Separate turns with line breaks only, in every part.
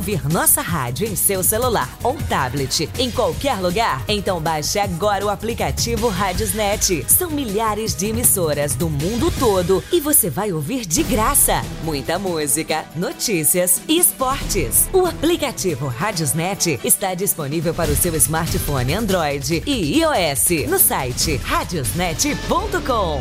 ouvir nossa rádio em seu celular ou tablet, em qualquer lugar? Então baixe agora o aplicativo Radiosnet. São milhares de emissoras do mundo todo e você vai ouvir de graça muita música, notícias e esportes. O aplicativo Radiosnet está disponível para o seu smartphone Android e iOS no site radiosnet.com.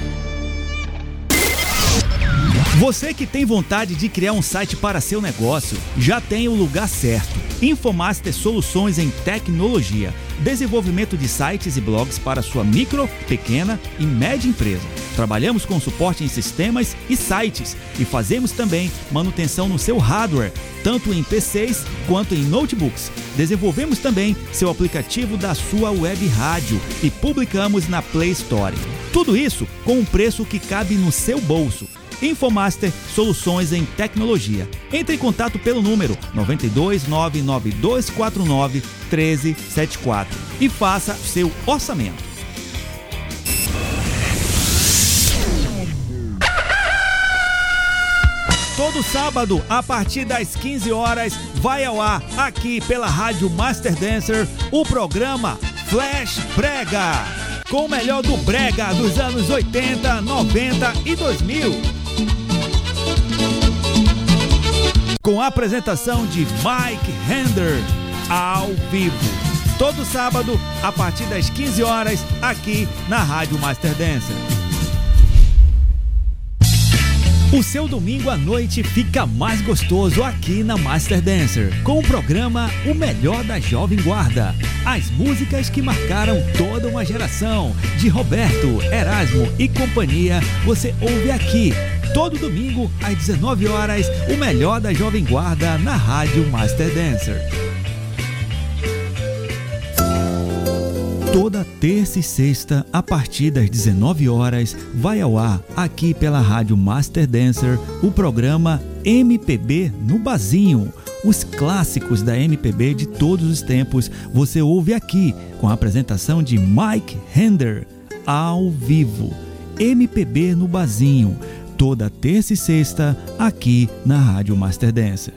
Você que tem vontade de criar um site para seu negócio, já tem o lugar certo. Infomaster Soluções em Tecnologia. Desenvolvimento de sites e blogs para sua micro, pequena e média empresa. Trabalhamos com suporte em sistemas e sites e fazemos também manutenção no seu hardware, tanto em PCs quanto em notebooks. Desenvolvemos também seu aplicativo da sua web rádio e publicamos na Play Store. Tudo isso com um preço que cabe no seu bolso. Infomaster Soluções em Tecnologia. Entre em contato pelo número 92 99249 1374 e faça seu orçamento. Todo sábado, a partir das 15 horas, vai ao ar aqui pela Rádio Master Dancer o programa Flash Brega, com o melhor do brega dos anos 80, 90 e 2000. Com a apresentação de Mike Hender, ao vivo. Todo sábado, a partir das 15 horas, aqui na Rádio Master Dancer. O seu domingo à noite fica mais gostoso aqui na Master Dancer, com o programa O Melhor da Jovem Guarda. As músicas que marcaram toda uma geração, de Roberto, Erasmo e companhia, você ouve aqui. Todo domingo, às 19 horas, o melhor da Jovem Guarda na Rádio Master Dancer. Toda terça e sexta, a partir das 19 horas, vai ao ar, aqui pela Rádio Master Dancer, o programa MPB no Barzinho. Os clássicos da MPB de todos os tempos, você ouve aqui, com a apresentação de Mike Hender, ao vivo. MPB no Barzinho. Toda terça e sexta, aqui na Rádio Master Dancer.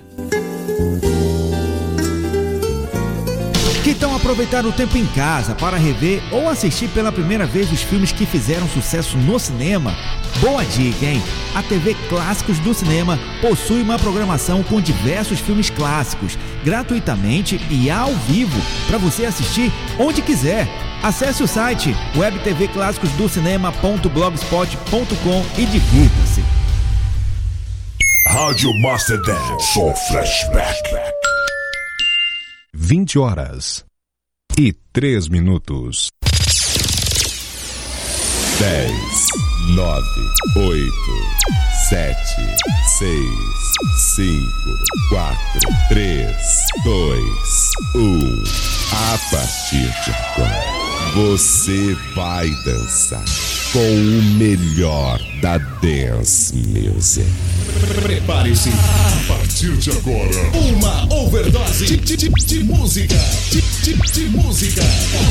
Que tal aproveitar o tempo em casa para rever ou assistir pela primeira vez os filmes que fizeram sucesso no cinema? Boa dica, hein? A TV Clássicos do Cinema possui uma programação com diversos filmes clássicos, gratuitamente e ao vivo, para você assistir onde quiser. Acesse o site webtvclassicosdocinema.blogspot.com e divirta-se.
Rádio Master Dance, só flashback.
20 horas e 3 minutos. 10, 9, 8, 7, 6, 5, 4, 3, 2, 1. A partir de agora, você vai dançar com o melhor da Dance Music.
Prepare-se, a partir de agora,
uma overdose de música. De música.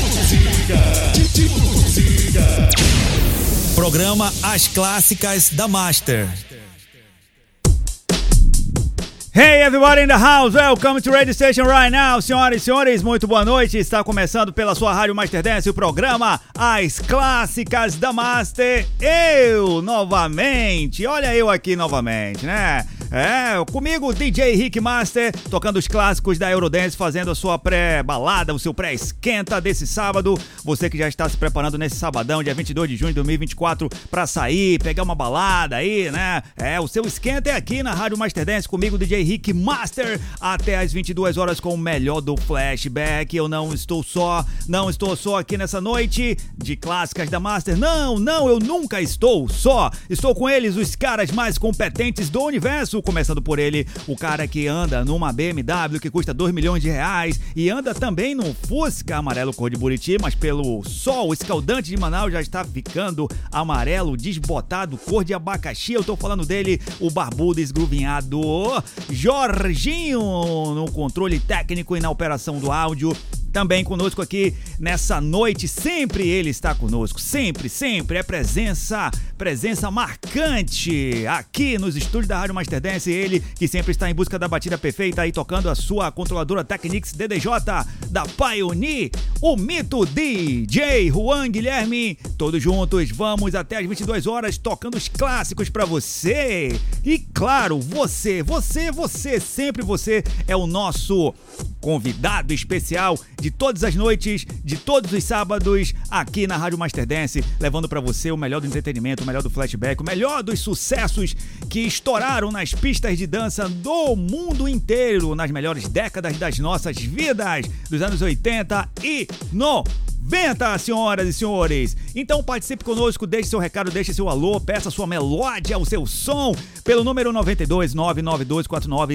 Programa As Clássicas da Master. Hey everybody in the house, welcome to Radio Station right now. Senhoras e senhores, muito boa noite. Está começando pela sua Rádio Master Dance o programa As Clássicas da Master. Eu novamente, olha eu aqui novamente, né? Comigo DJ Rick Master, tocando os clássicos da Eurodance, fazendo a sua pré-balada, o seu pré-esquenta desse sábado. Você que já está se preparando nesse sabadão, dia 22 de junho de 2024, pra sair, pegar uma balada aí, né? O seu esquenta é aqui na Rádio Master Dance, comigo DJ Rick Master, até às 22 horas com o melhor do flashback. Eu não estou só aqui nessa noite de clássicas da Master. Não, eu nunca estou só. Estou com eles, os caras mais competentes do universo. Começando por ele, o cara que anda numa BMW que custa 2 milhões de reais e anda também num Fusca amarelo cor de Buriti, mas pelo sol escaldante de Manaus já está ficando amarelo desbotado, cor de abacaxi. Eu tô falando dele, o barbudo esgruvinhado Jorginho, no controle técnico e na operação do áudio. Também conosco aqui nessa noite, sempre ele está conosco, sempre, é presença marcante aqui nos estúdios da Rádio Master Dance, ele que sempre está em busca da batida perfeita aí tocando a sua controladora Technics DDJ da Pioneer, o mito DJ Juan Guilherme, todos juntos, vamos até as 22 horas tocando os clássicos pra você. E claro, você, sempre você é o nosso convidado especial de todas as noites, de todos os sábados, aqui na Rádio Master Dance, levando pra você o melhor do entretenimento, o melhor do flashback, o melhor dos sucessos que estouraram nas pistas de dança do mundo inteiro, nas melhores décadas das nossas vidas, dos anos 80 e 90, senhoras e senhores. Então participe conosco, deixe seu recado, deixe seu alô, peça sua melódia, o seu som, pelo número 92 992 49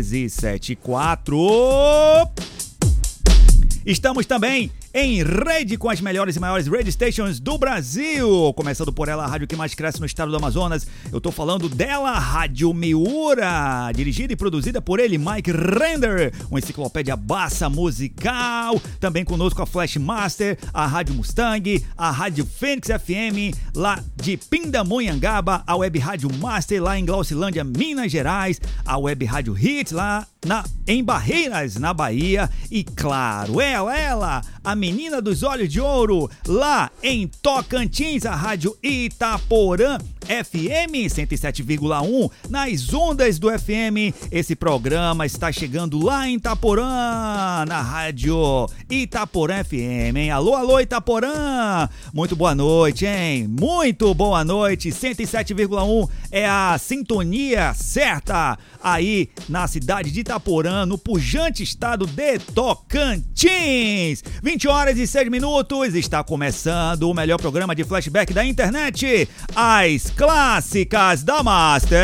1374. Estamos também em rede com as melhores e maiores radio stations do Brasil, começando por ela, a rádio que mais cresce no estado do Amazonas. Eu tô falando dela, Rádio Miura, dirigida e produzida por ele, Mike Render, uma enciclopédia bassa musical. Também conosco a Flash Master, a Rádio Mustang, a Rádio Fênix FM, lá de Pindamonhangaba, a Web Rádio Master, lá em Glaucilândia, Minas Gerais, a Web Rádio Hits, lá em Barreiras, na Bahia, e claro, ela, a menina dos olhos de ouro, lá em Tocantins, a Rádio Itaporã FM 107,1, nas ondas do FM. Esse programa está chegando lá em Itaporã, na Rádio Itaporã FM, hein? Alô, Itaporã! Muito boa noite, hein? Muito boa noite, 107,1 é a sintonia certa aí na cidade de Itaporã, no pujante estado de Tocantins. 20 horas e 6 minutos, está começando o melhor programa de flashback da internet, As Clássicas da Master.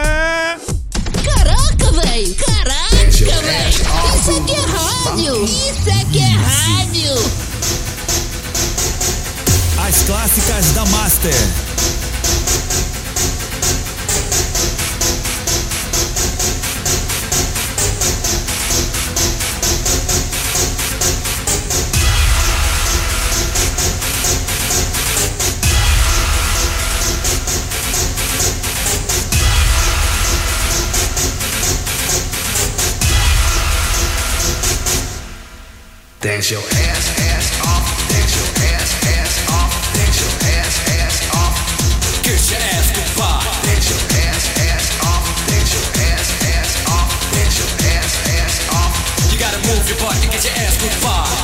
Caraca, velho! Isso aqui é rádio!
As Clássicas da Master.
Dance your ass off, dance your ass off, dance your ass off. Get your ass goodbye. Dance your ass off, dance your ass off, dance your ass off. You gotta move your butt and get your ass goodbye.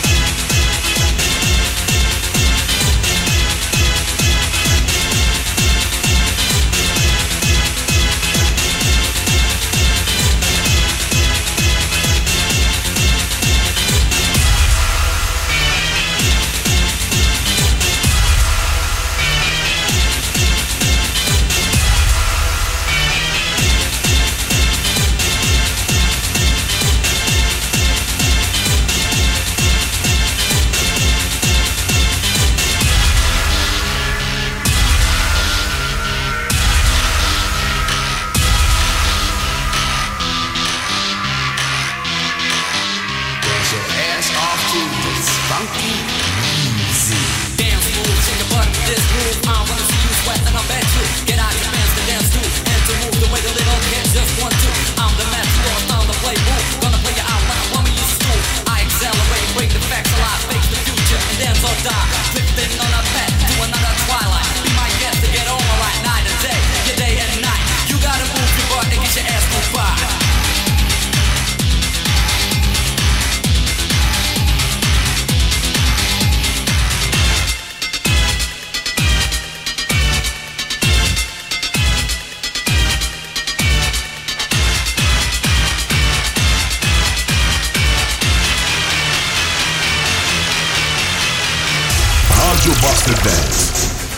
Master Dance.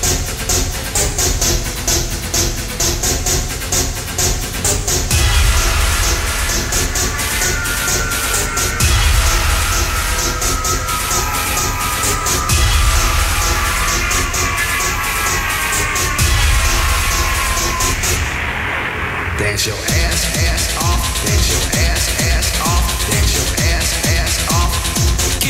Dance your ass off, dance your ass off, dance your ass off.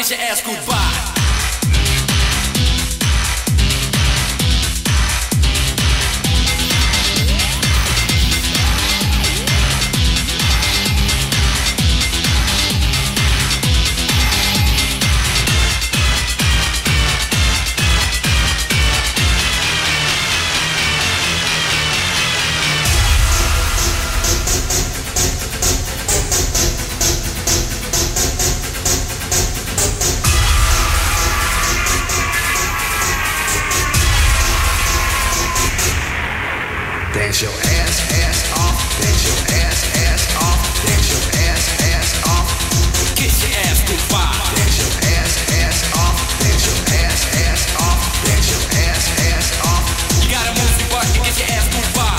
get your ass goodbye. Dance your ass off, dance your ass off, dance your ass off. Get your ass goodbye. Dance your ass off, dance your ass off, dance your ass off. You gotta move your butt and get your ass goodbye.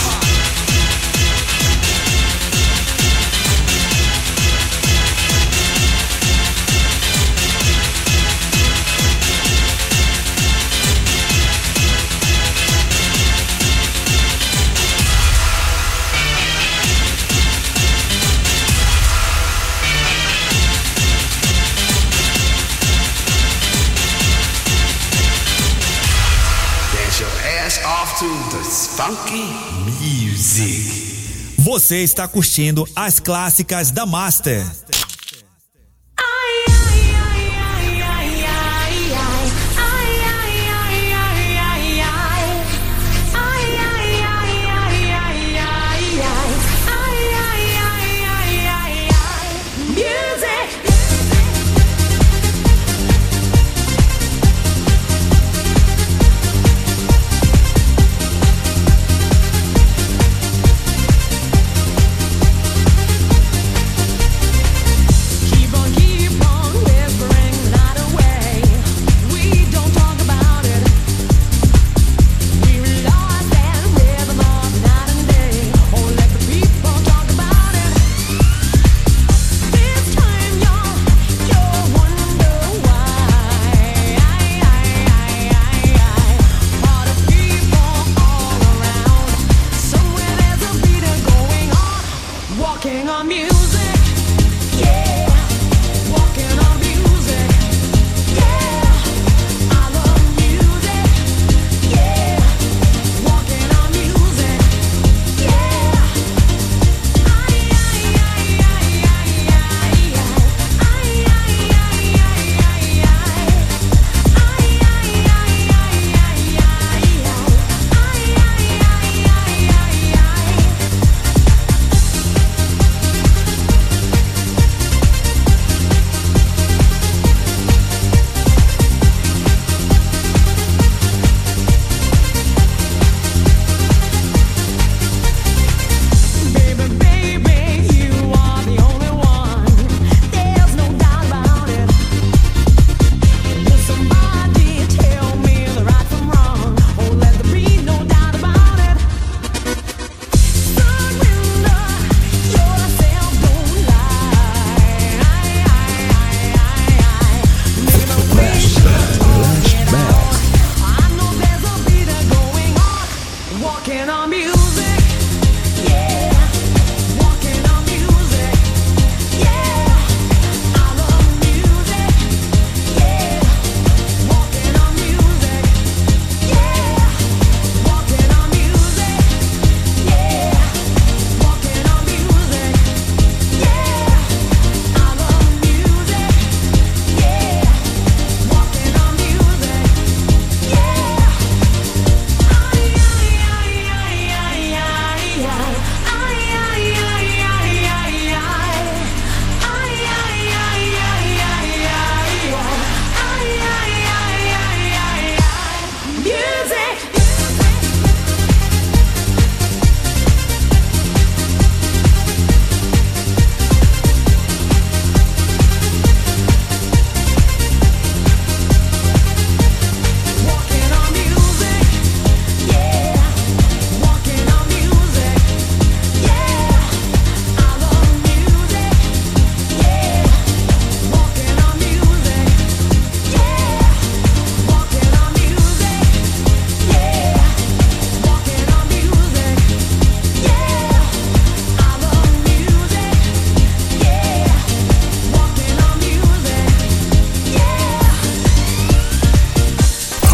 Off to the funky music.
Você está curtindo as clássicas da Master.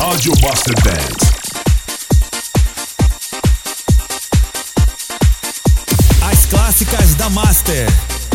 Rádio Master Dance.
As clássicas da Master.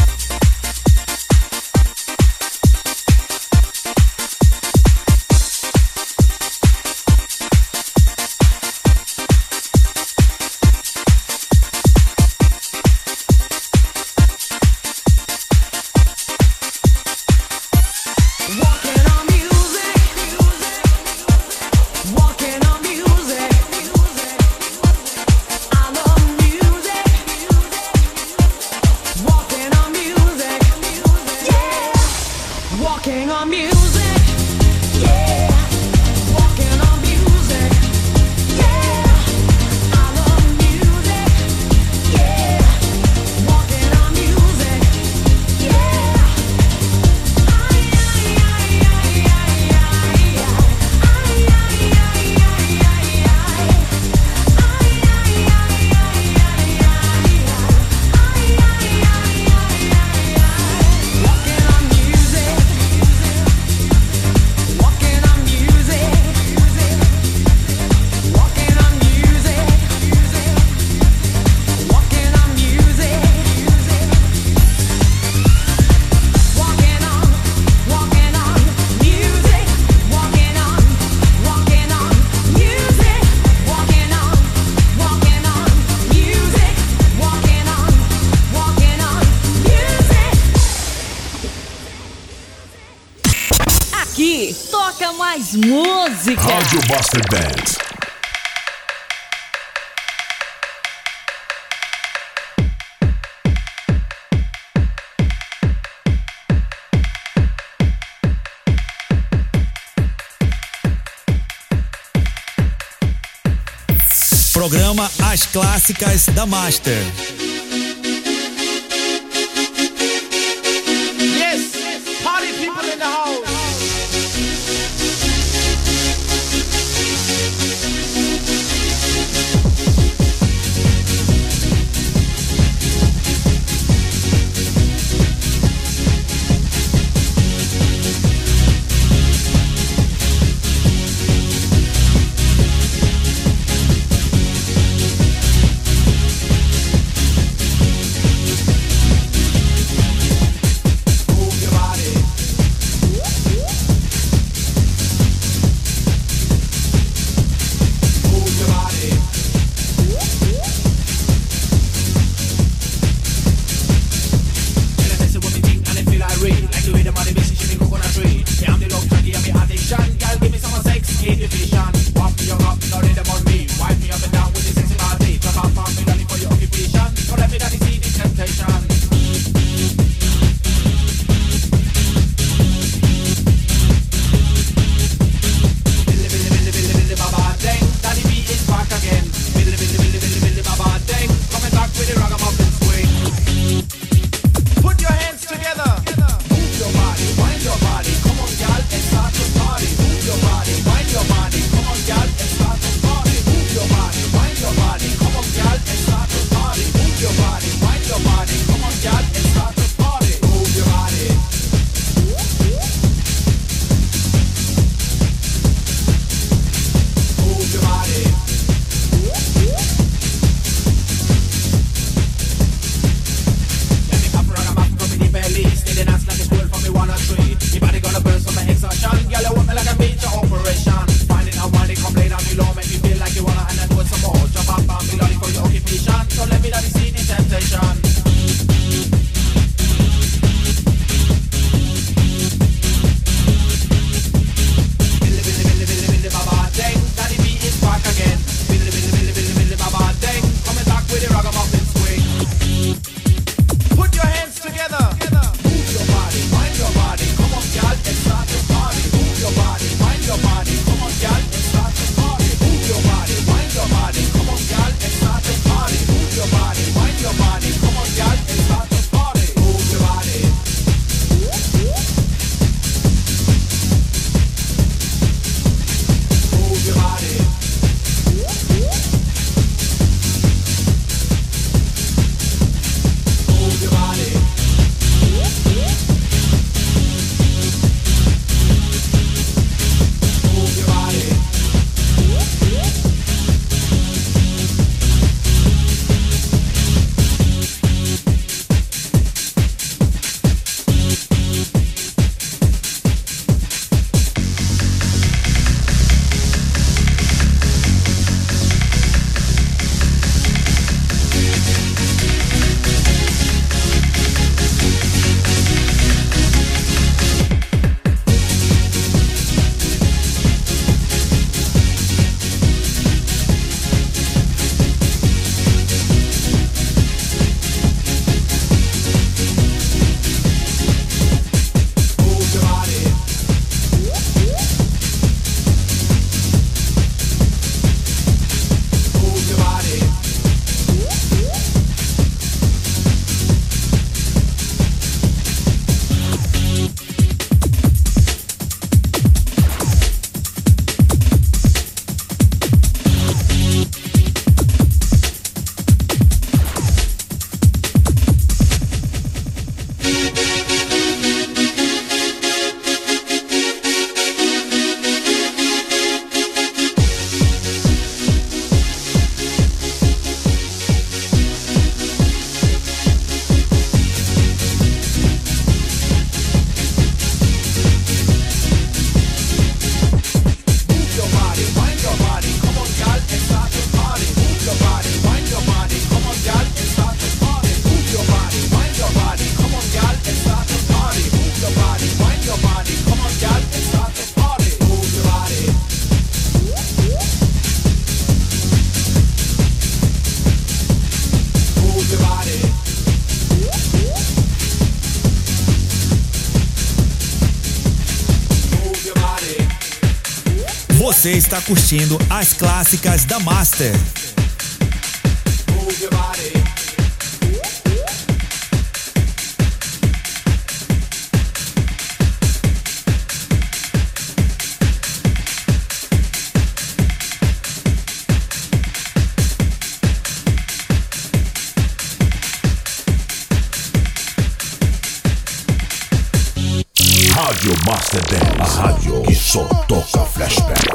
Mais música.
Rádio Master Dance.
Programa As Clássicas da Master.
Yes, party people in the house. Come on, girl, and start to party. Move your body, wind your body. Come on.
Você está curtindo as clássicas da Master.
Move your body.
Rádio Master Dance, a rádio que só toca flashback.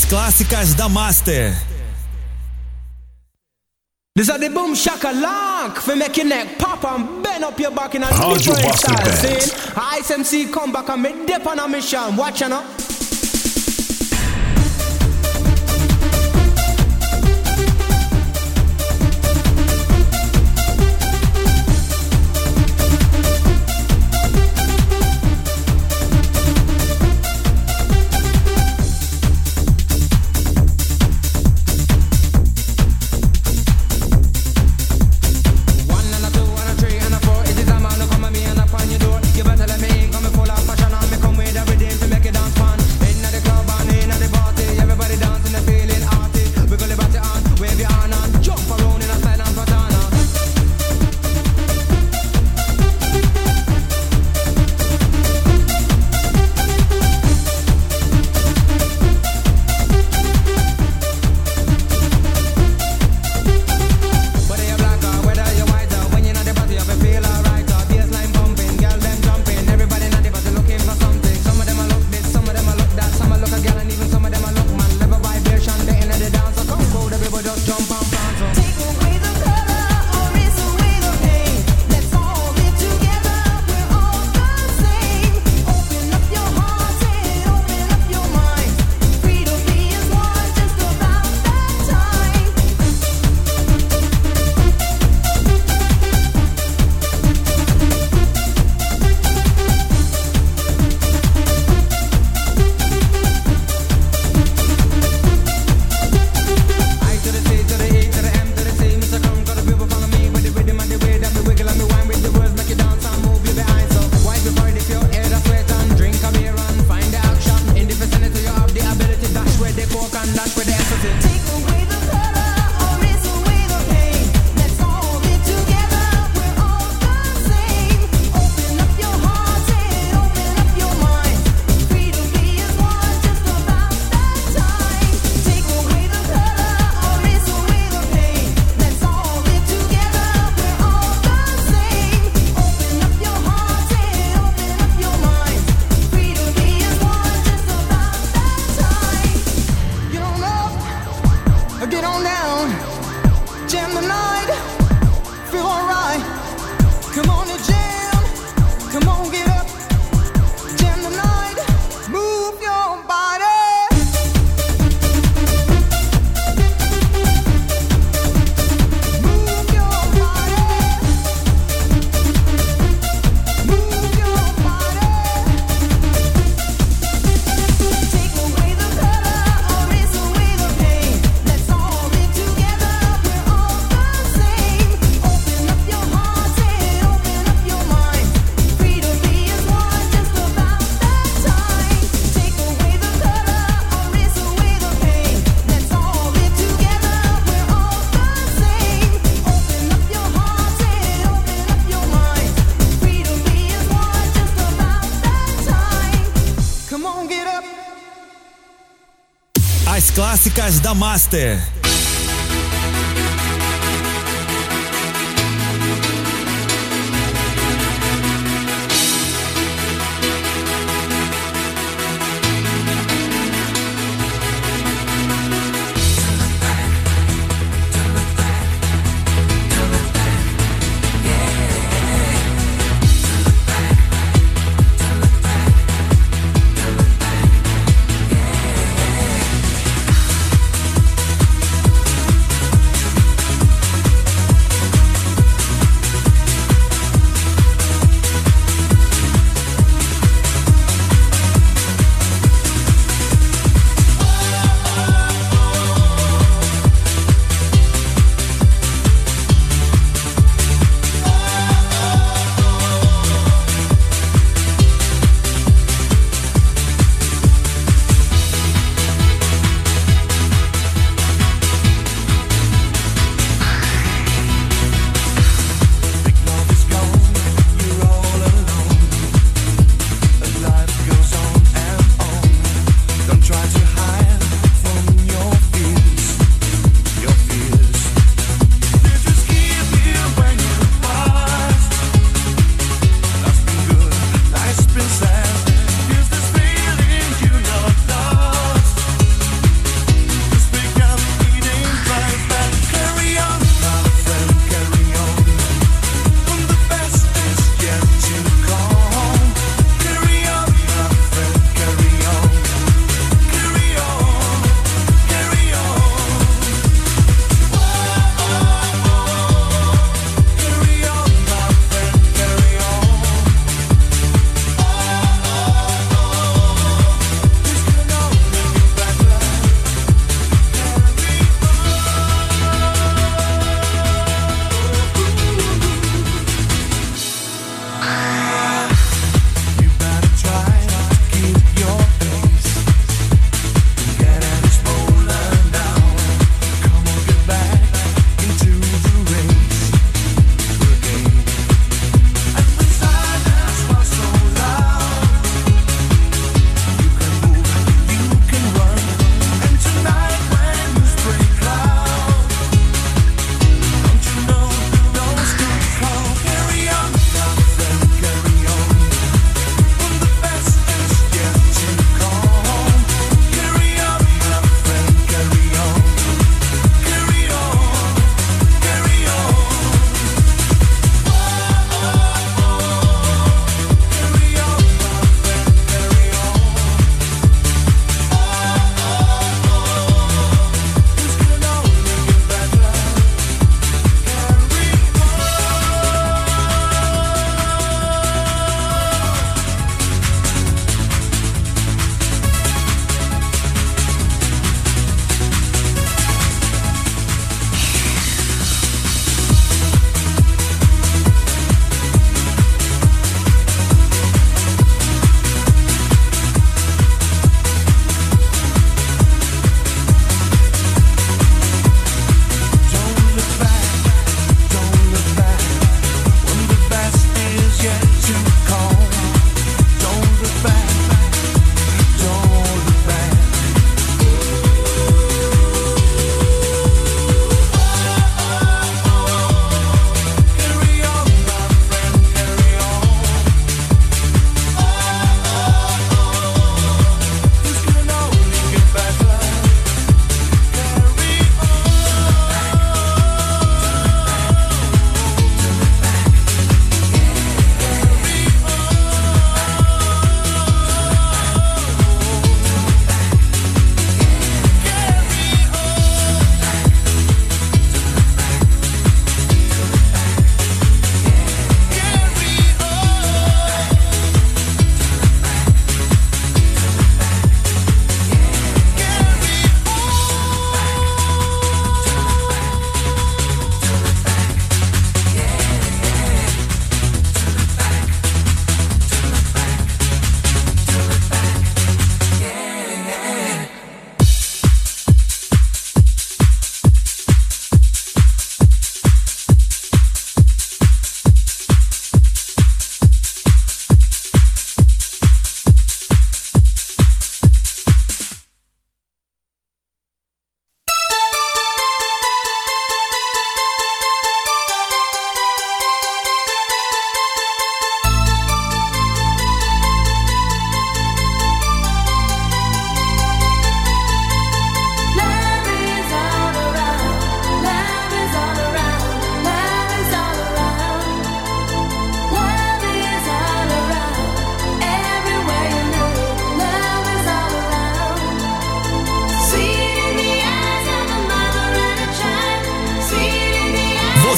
As clássicas da Master.
This are the boom shakalak for make your neck pop and bend up your back in a
Rádio
different
Master
style.
Dance.
See? Ice MC come back and me dip on a mission. Watch you now.
As clássicas da Master.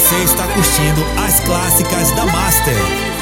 Você está curtindo as clássicas da Master.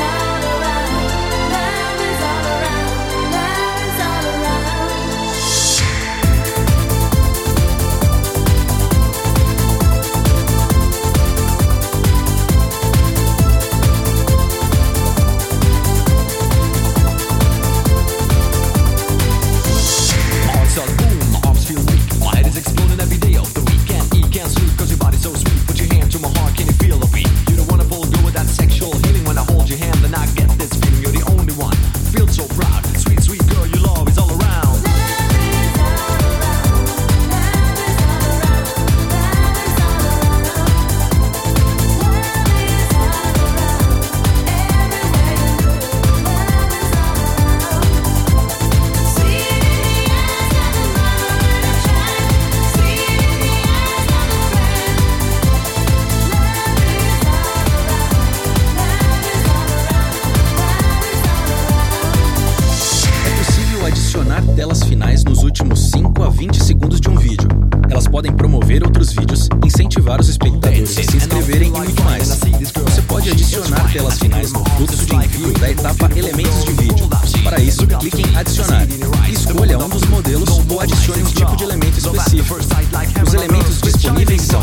telas finais nos últimos 5 a 20 segundos de um vídeo. Elas podem promover outros vídeos, incentivar os espectadores a se inscreverem e muito mais. Você pode adicionar telas finais no fluxo de envio da etapa Elementos de Vídeo. Para isso, clique em Adicionar. Escolha um dos modelos ou adicione um tipo de elemento específico. Os elementos disponíveis são: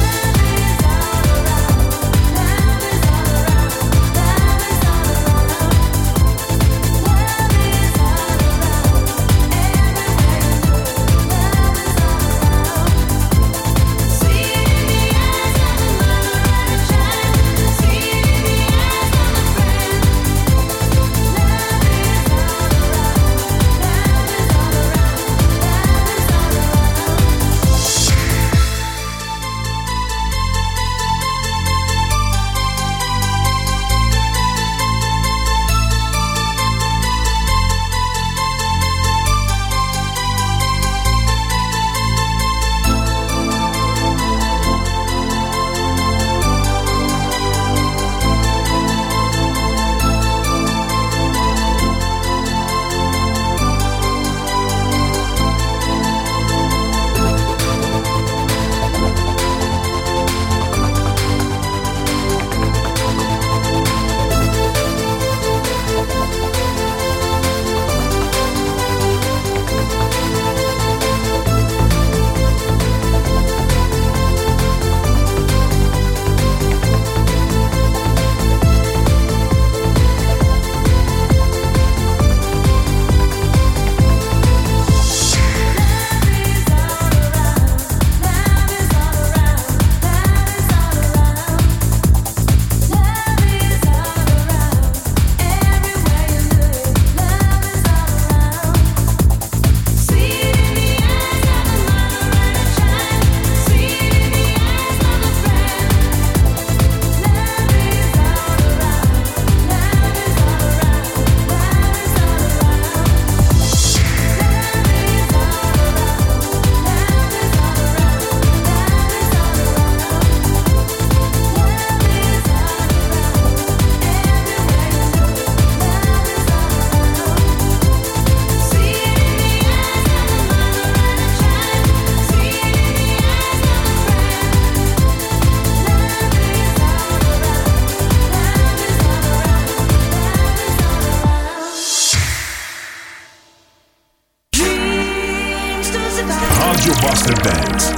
Rádio Master Dance.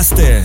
Master.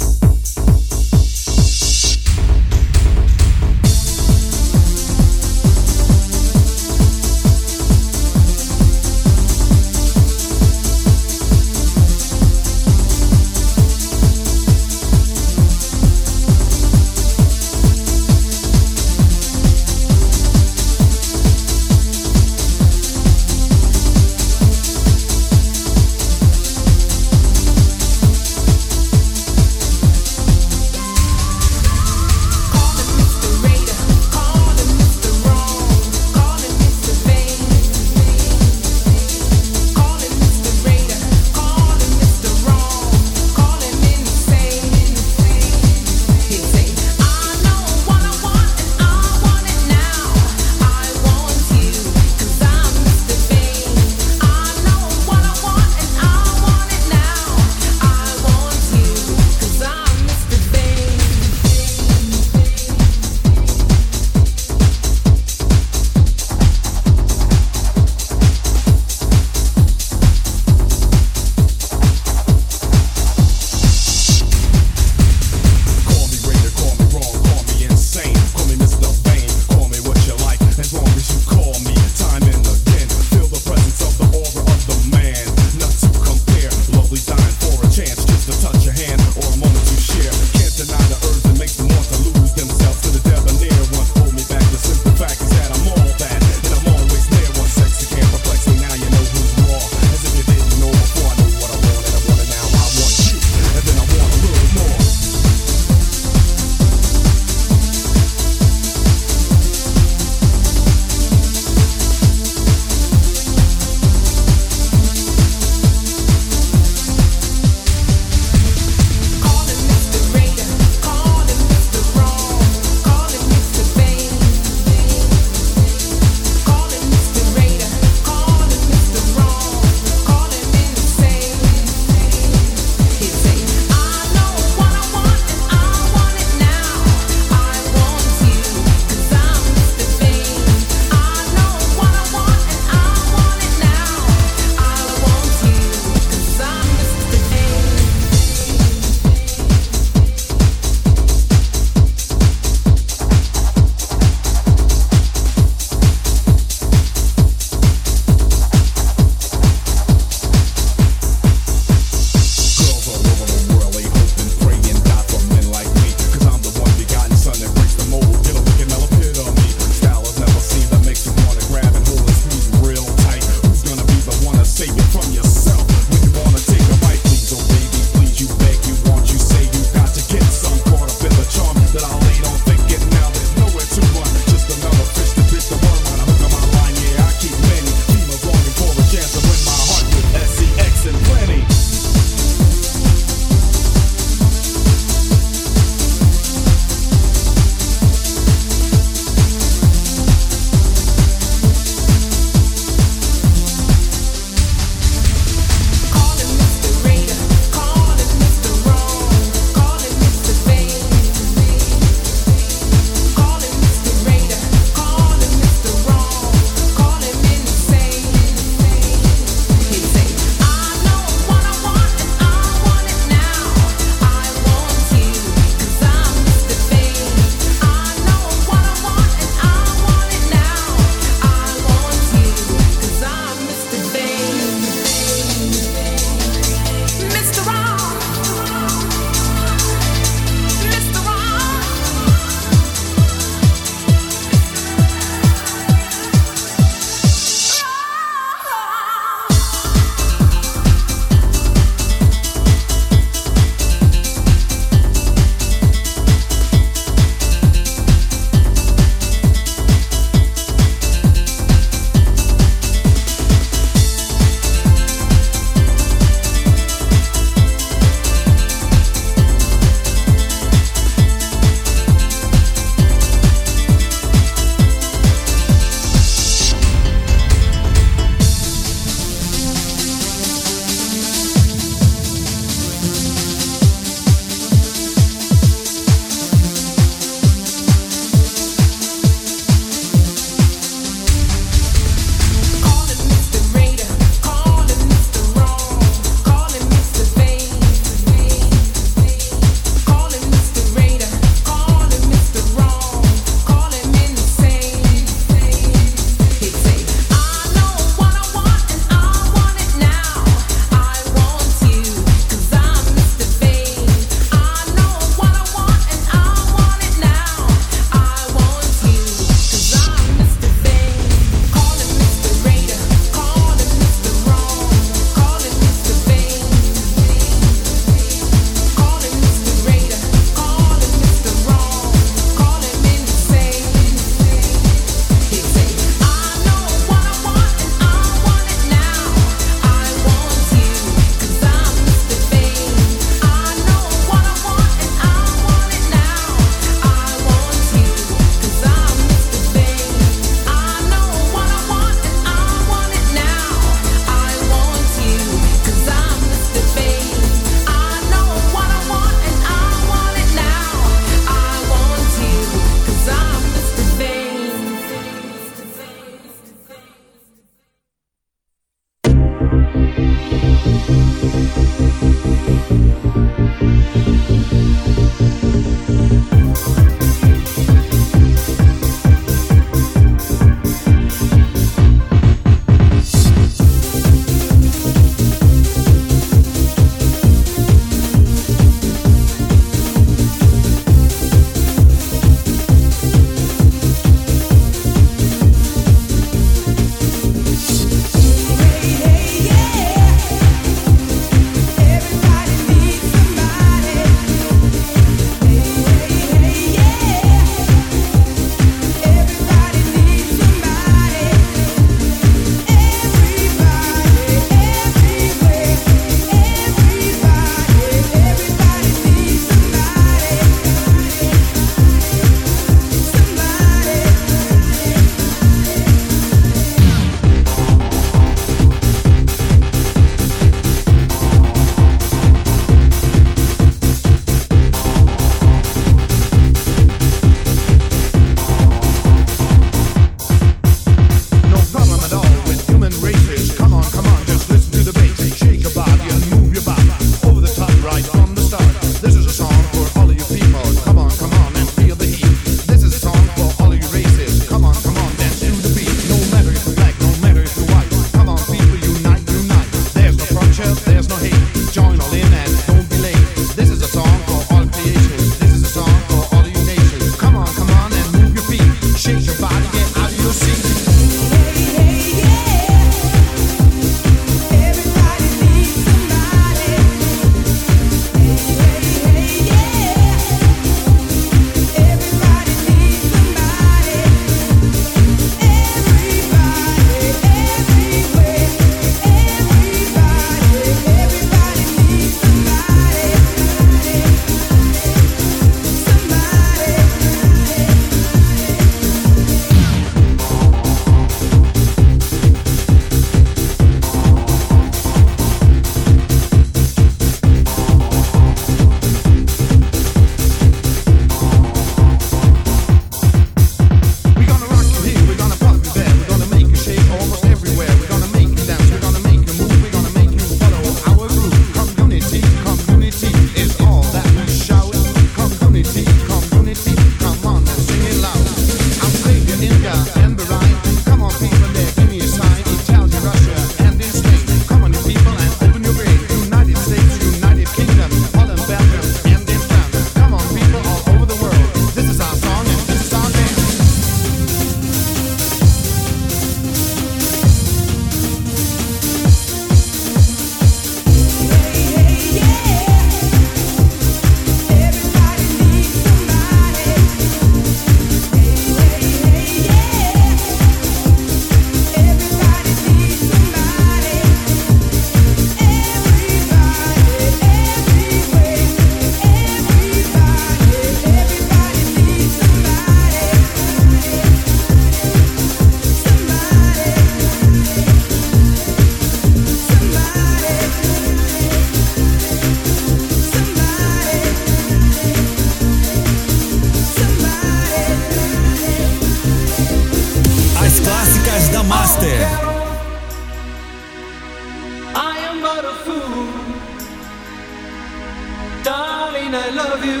Darling, I love you.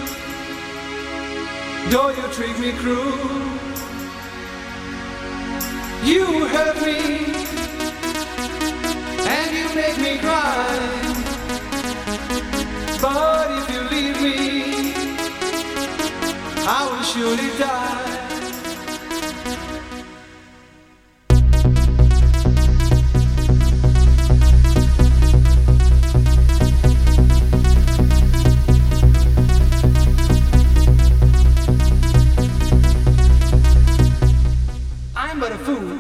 Though you treat me cruel, you hurt me and you make me cry. But if you leave me, I will surely die. I'm but a fool.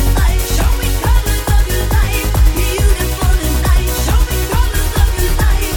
Life.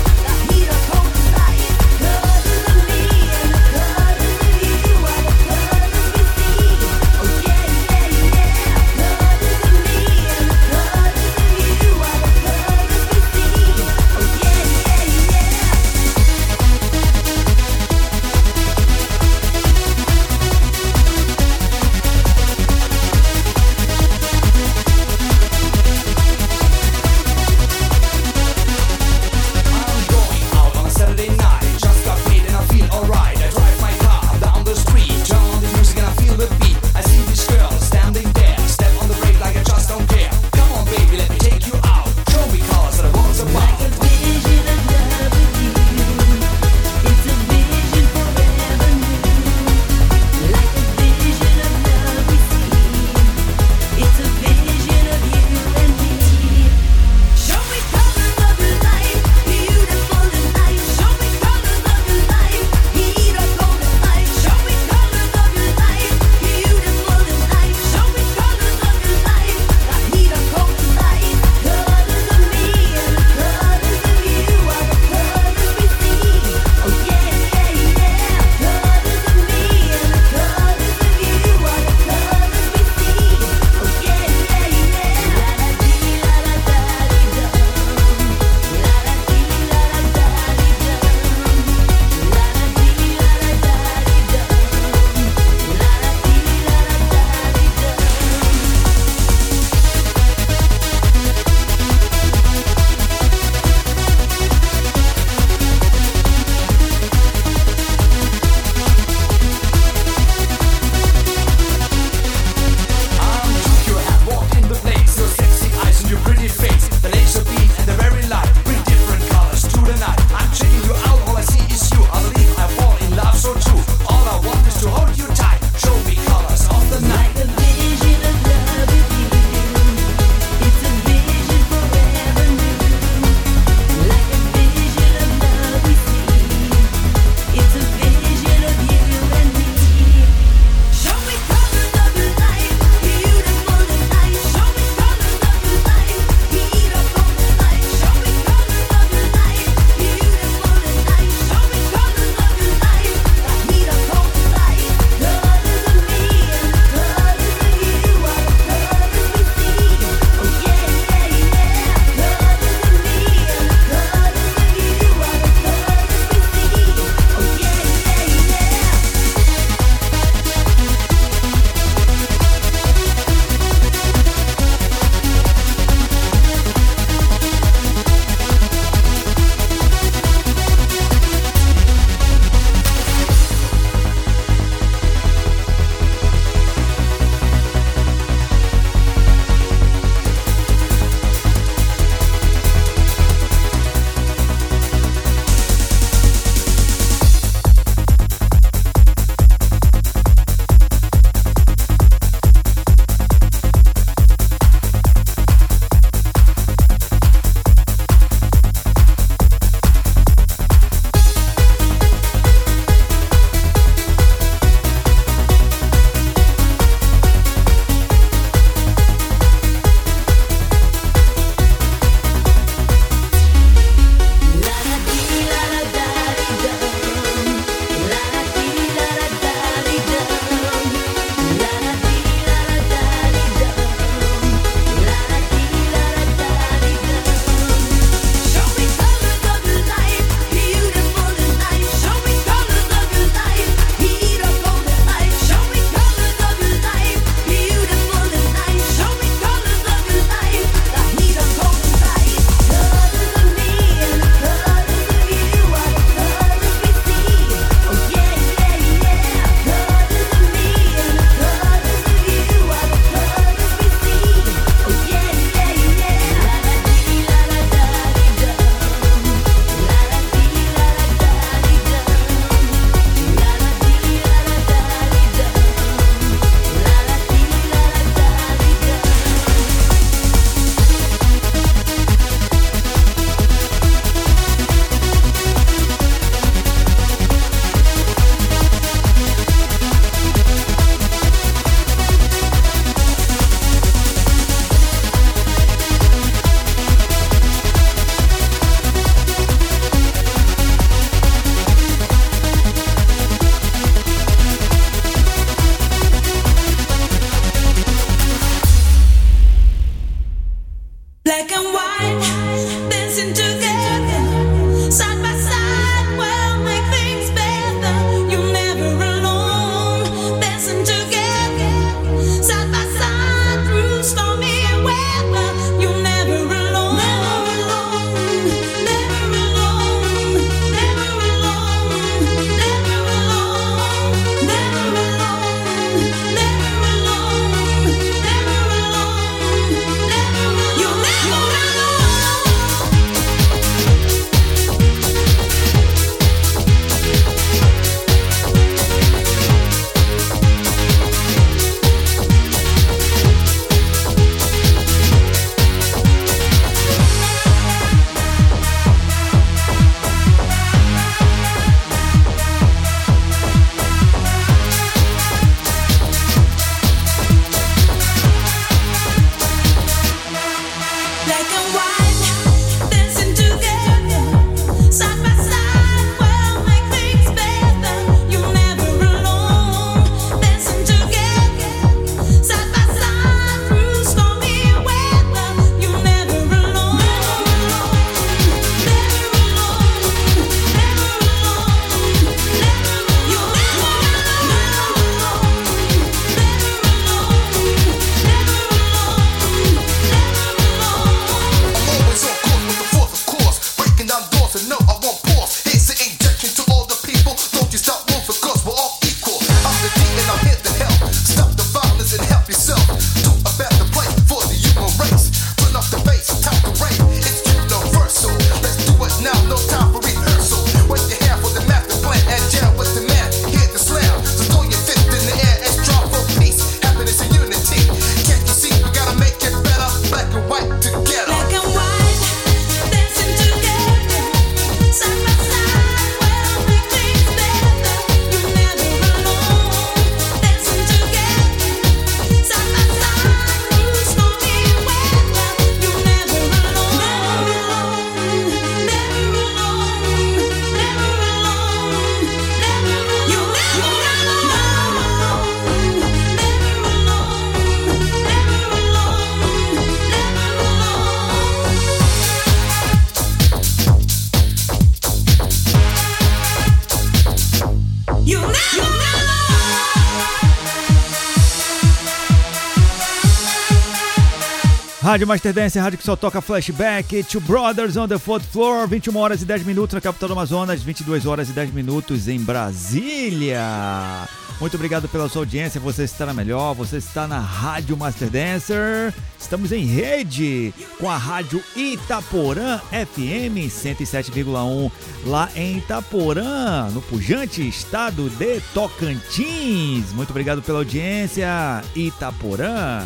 Rádio Master Dance, rádio que só toca flashback. Two Brothers on the Fourth Floor, 21 horas e 10 minutos na capital do Amazonas, 22 horas e 10 minutos em Brasília. Muito obrigado pela sua audiência, você está na melhor, você está na Rádio Master Dancer. Estamos em rede com a Rádio Itaporã FM 107,1 lá em Itaporã, no pujante estado de Tocantins. Muito obrigado pela audiência, Itaporã.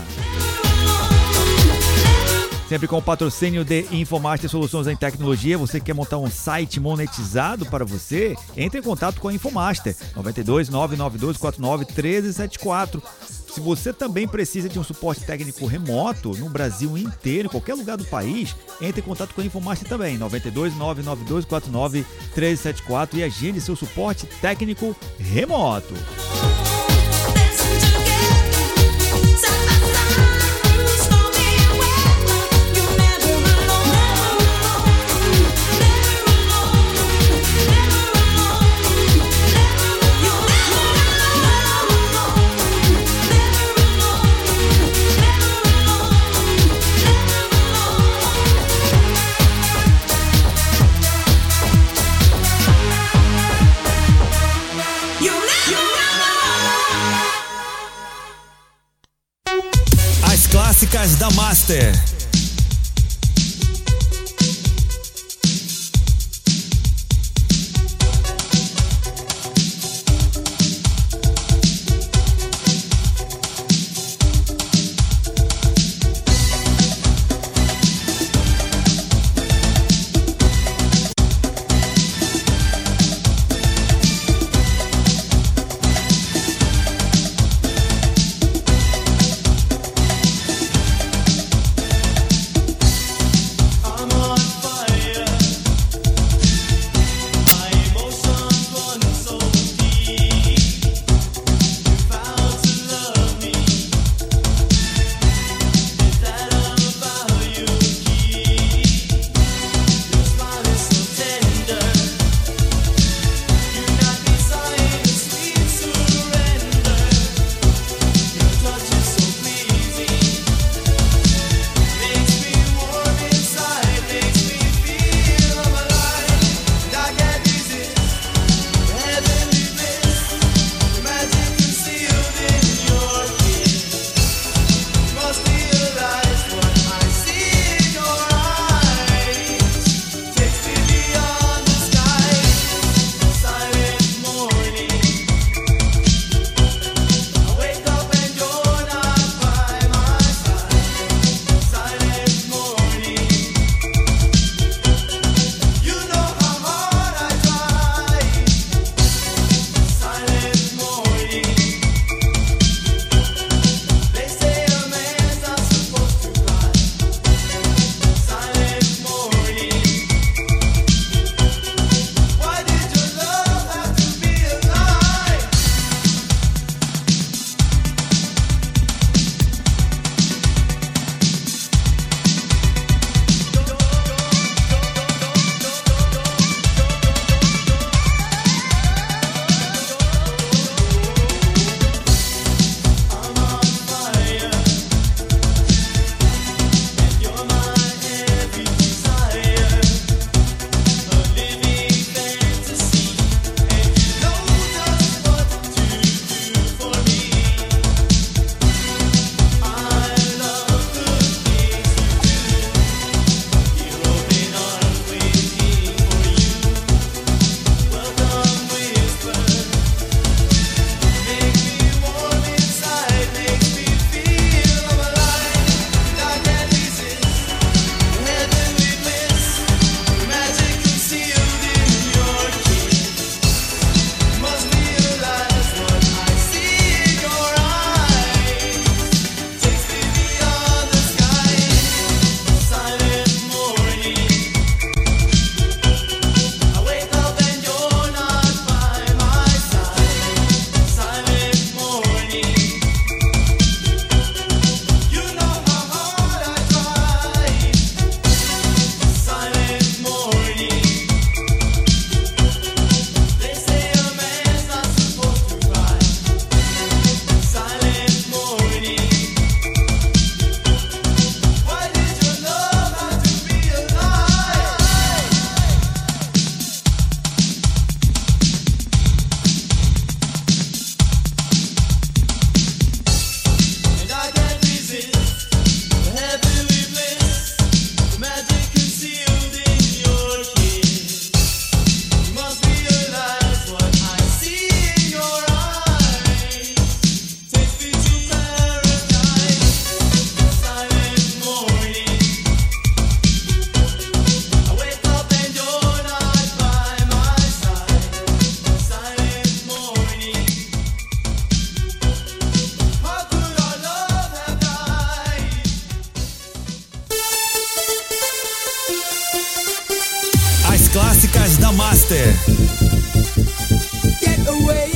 Sempre com o patrocínio de Infomaster Soluções em Tecnologia. Você quer montar um site monetizado para você? Entre em contato com a Infomaster 92 992 49 1374. Se você também precisa de um suporte técnico remoto no Brasil inteiro, em qualquer lugar do país, entre em contato com a Infomaster também, 92 992 49 1374 e agende seu suporte técnico remoto.
Clássicas da Master. clássicas da Master.
Get away.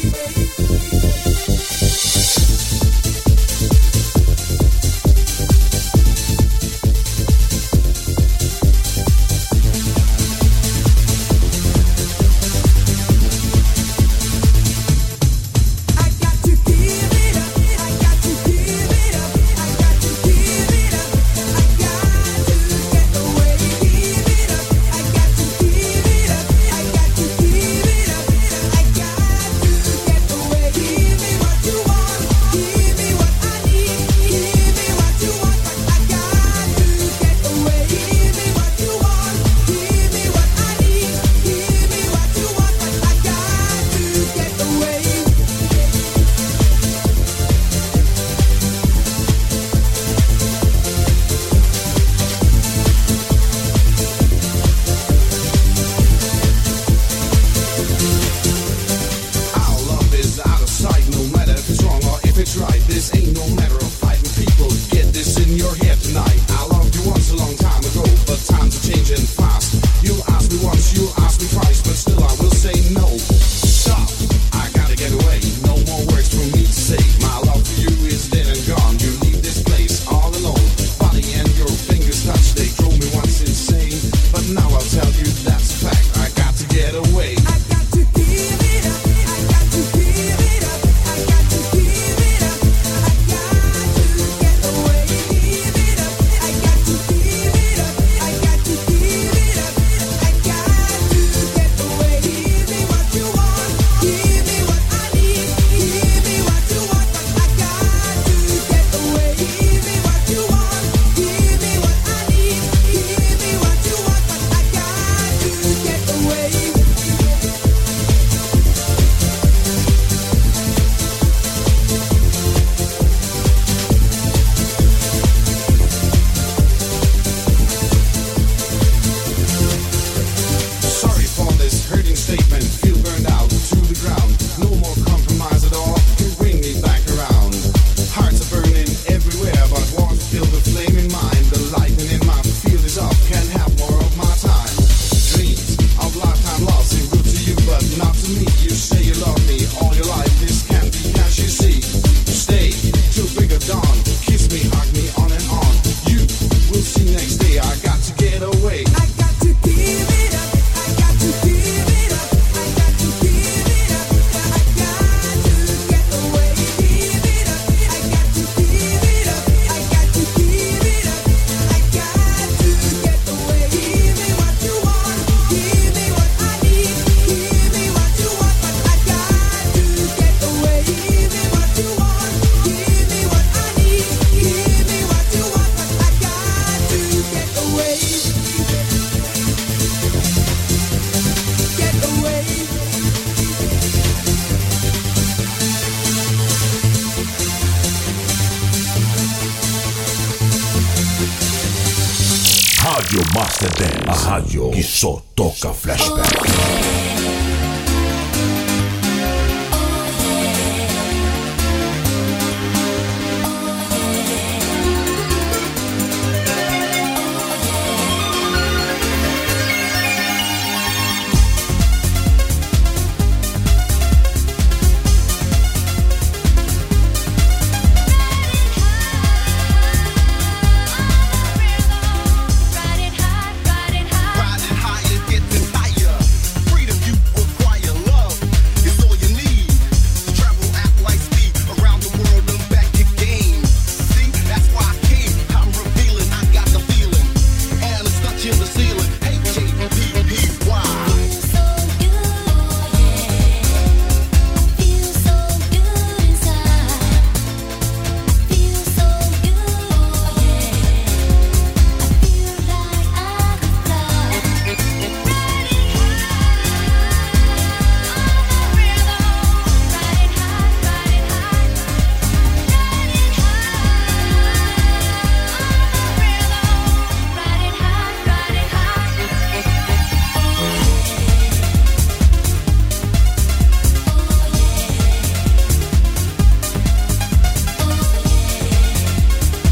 Rádio Master Dance, a rádio que só toca flashback.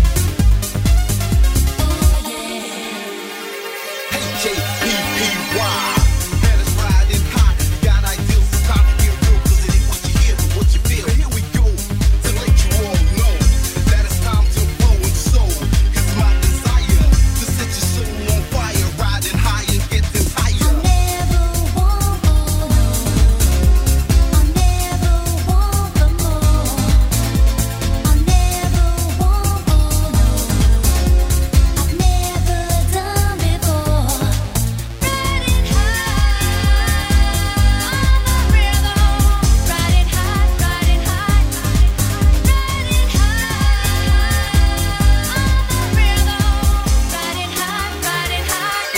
H-A-P-P-Y.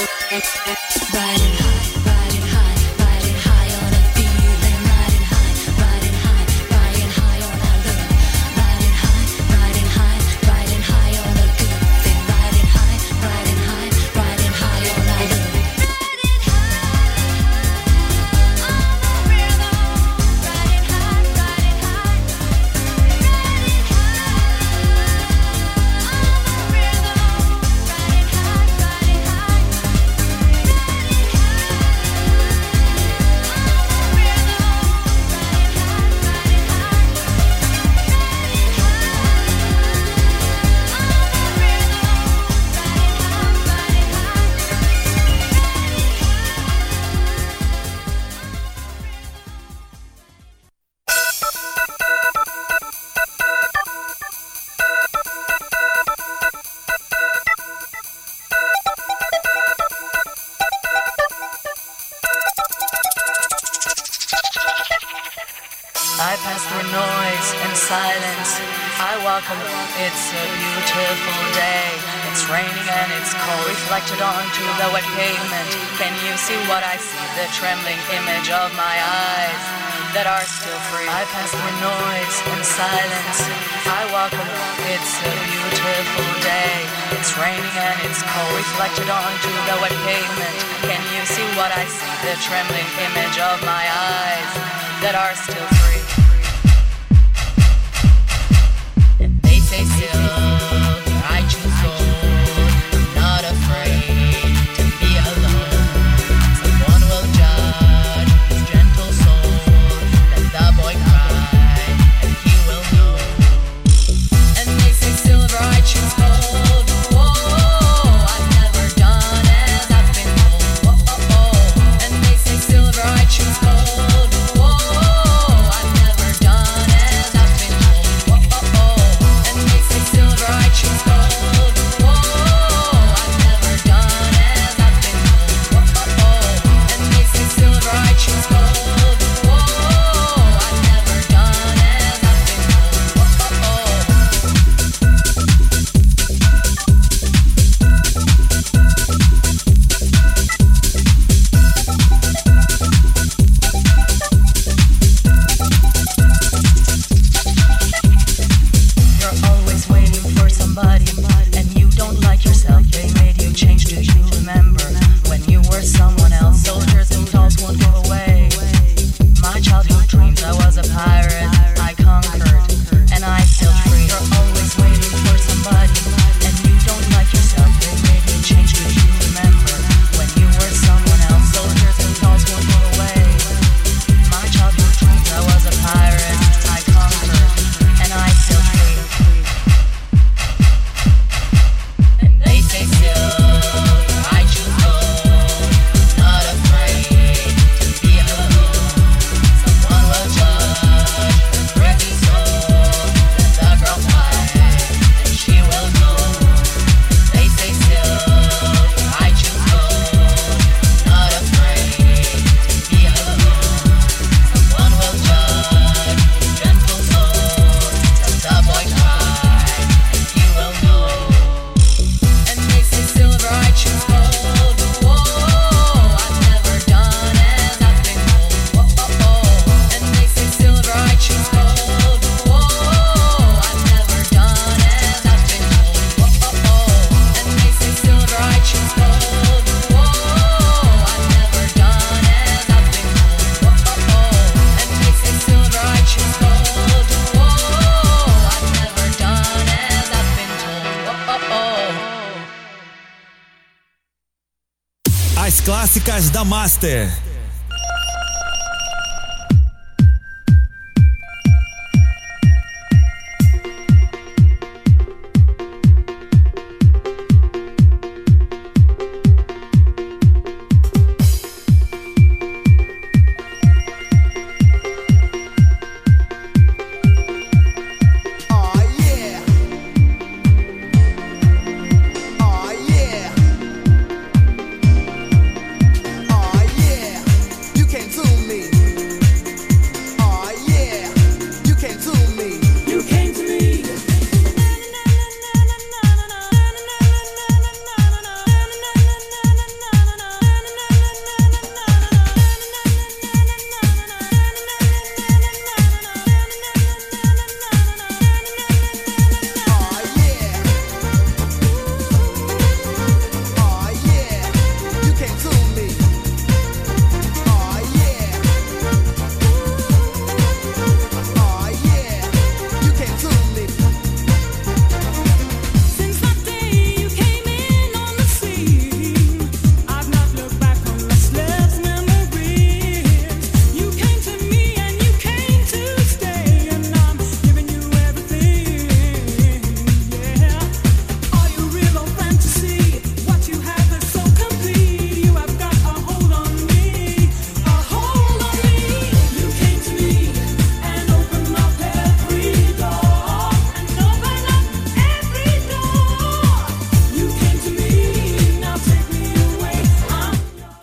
I pass through noise and silence. I welcome you. It's a beautiful day. It's raining and it's cold, reflected onto the wet pavement. Can you see what I see? The trembling image of my eyes that are still free. I pass through noise and silence. I welcome you. It's a beautiful day. It's raining and it's cold, reflected onto the wet pavement. Can you see what I see? The trembling image of my eyes that are still free. And they say still, I choose gold. I'm not afraid to be alone. Someone will judge his gentle soul. Let the boy cry, and he will know. And they say silver, I choose gold. Whoa, I've never done as I've been told. Whoa, and they say silver, I choose gold.
Clássicas da Master.
Yeah.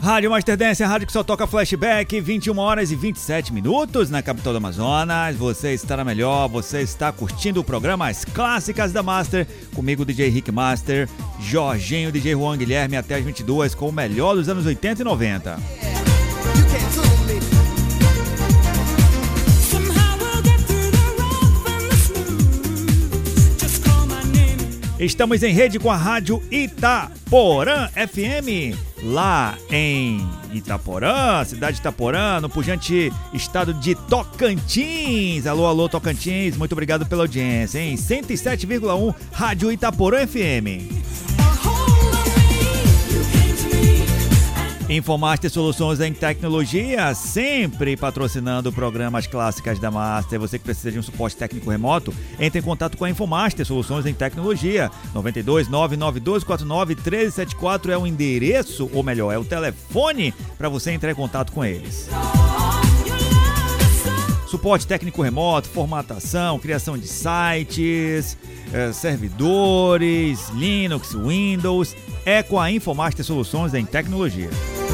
Rádio Master Dance, a rádio que só toca flashback, 21 horas e 27 minutos na capital do Amazonas. Você está na melhor, você está curtindo o programa As Clássicas da Master, comigo DJ Rick Master, Jorginho, DJ Juan Guilherme até as 22 com o melhor dos anos 80 e 90. Estamos em rede com a Rádio Itaporã FM, lá em Itaporã, cidade de Itaporã, no pujante estado de Tocantins. Alô, alô, Tocantins, muito obrigado pela audiência, hein? 107,1 Rádio Itaporã FM. Infomaster Soluções em Tecnologia, sempre patrocinando o programa As Clássicas da Master. Você que precisa de um suporte técnico remoto, entre em contato com a Infomaster Soluções em Tecnologia. 92 99249 1374 é o endereço, ou melhor, é o telefone para você entrar em contato com eles. Suporte técnico remoto, formatação, criação de sites, servidores, Linux, Windows, é com a Infomaster Soluções em Tecnologia.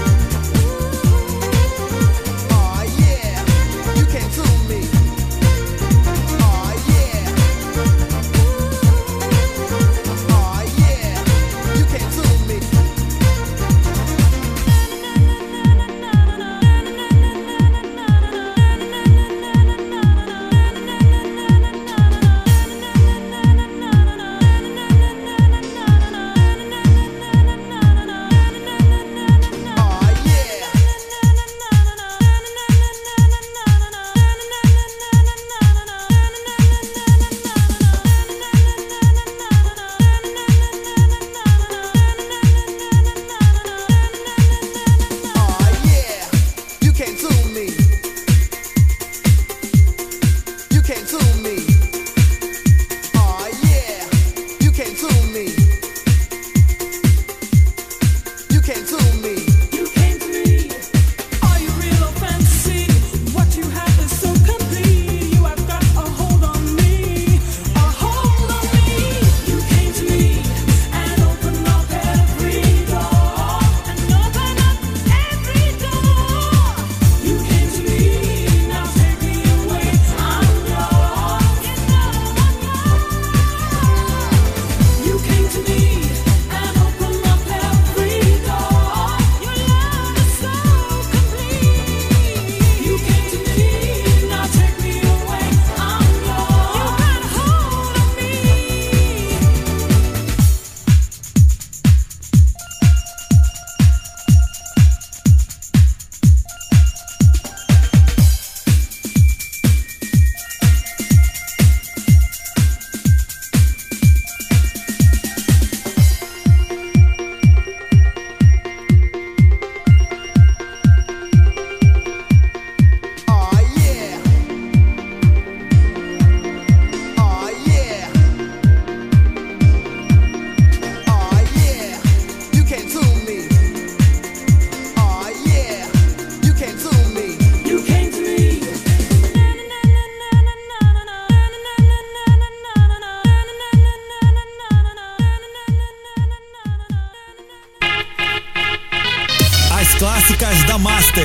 Clássicas da Master.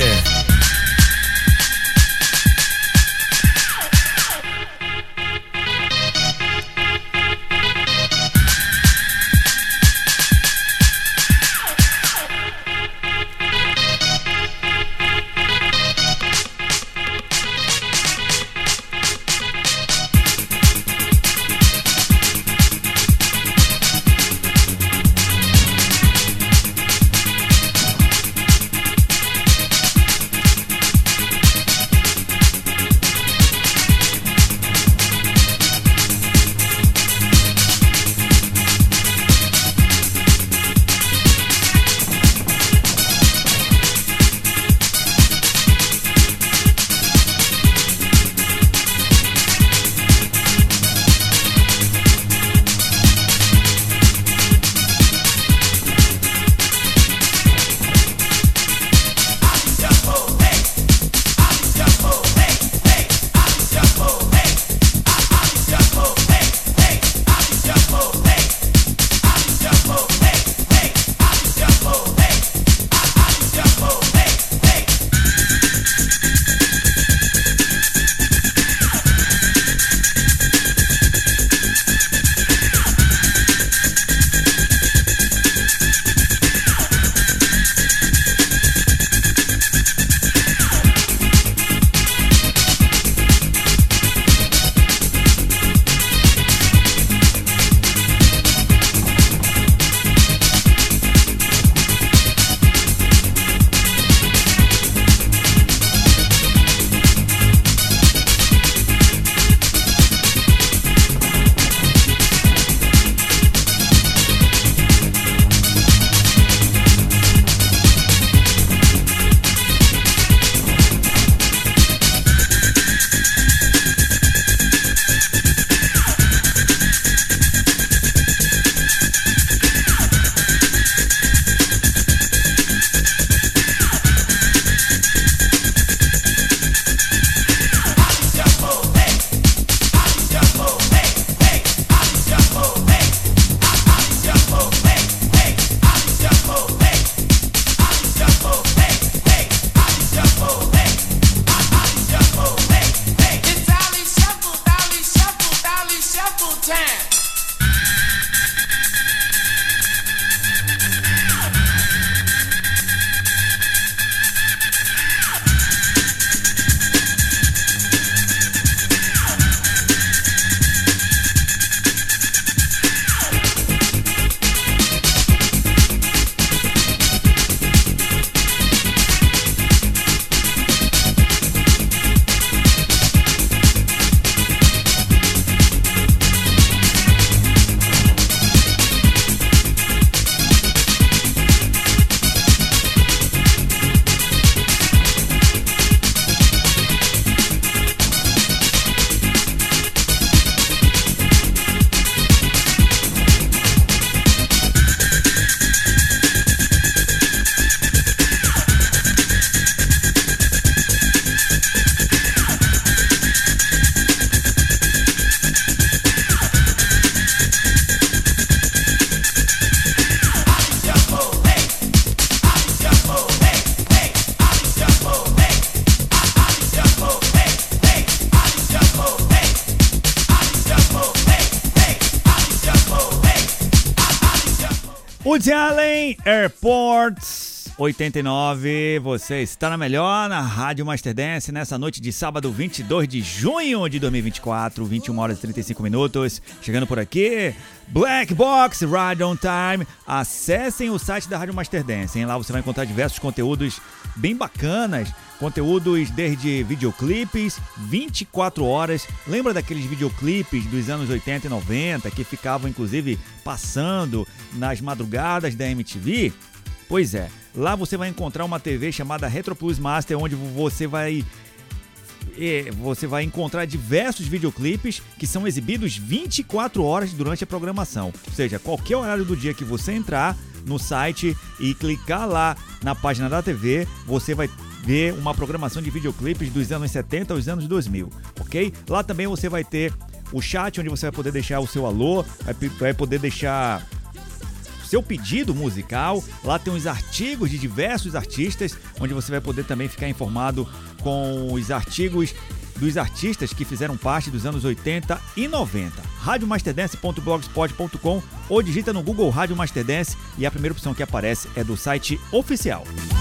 Woody Allen, Airports 89, você está na melhor, na Rádio Master Dance, nessa noite de sábado 22 de junho de 2024, 21 horas e 35 minutos. Chegando por aqui, Black Box, Ride on Time. Acessem o site da Rádio Master Dance, hein? Lá você vai encontrar diversos conteúdos bem bacanas. Conteúdos desde videoclipes, 24 horas. Lembra daqueles videoclipes dos anos 80 e 90 que ficavam inclusive passando nas madrugadas da MTV? Pois é, lá você vai encontrar uma TV chamada Retro Plus Master, onde você vai encontrar diversos videoclipes que são exibidos 24 horas durante a programação. Ou seja, qualquer horário do dia que você entrar no site e clicar lá na página da TV, você vai ver uma programação de videoclipes dos anos 70 aos anos 2000, ok? Lá também você vai ter o chat, onde você vai poder deixar o seu alô, vai poder deixar seu pedido musical. Lá tem os artigos de diversos artistas, onde você vai poder também ficar informado com os artigos dos artistas que fizeram parte dos anos 80 e 90. radiomasterdance.blogspot.com ou digita no Google Rádio Master Dance e a primeira opção que aparece é do site oficial.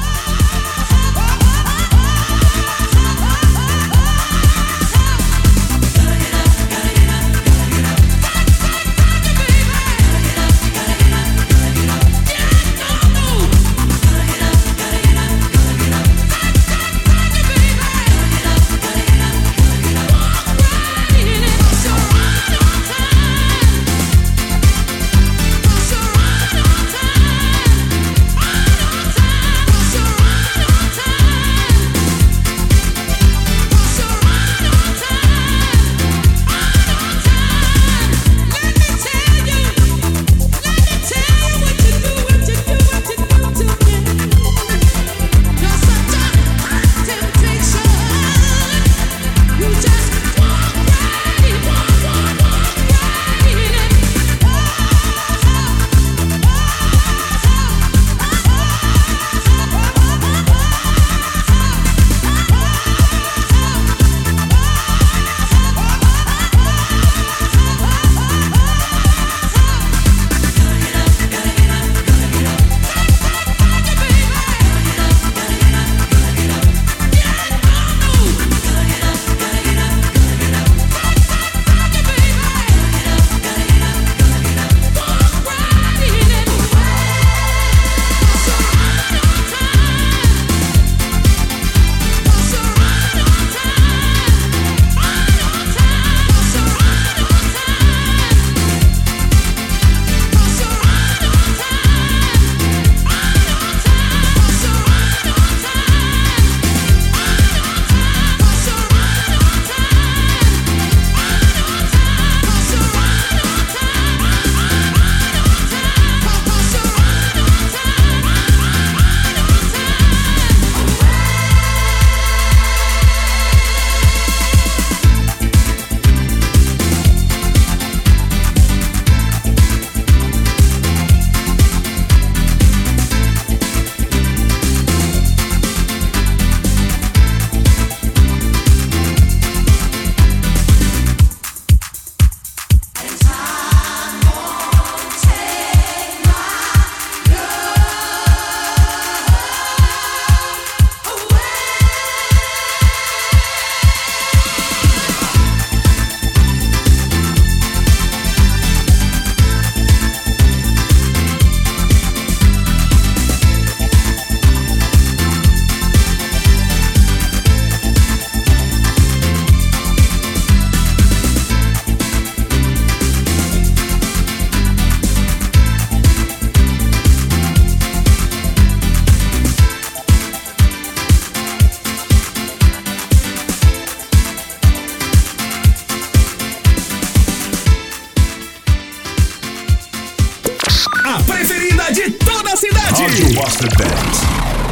Master Dance.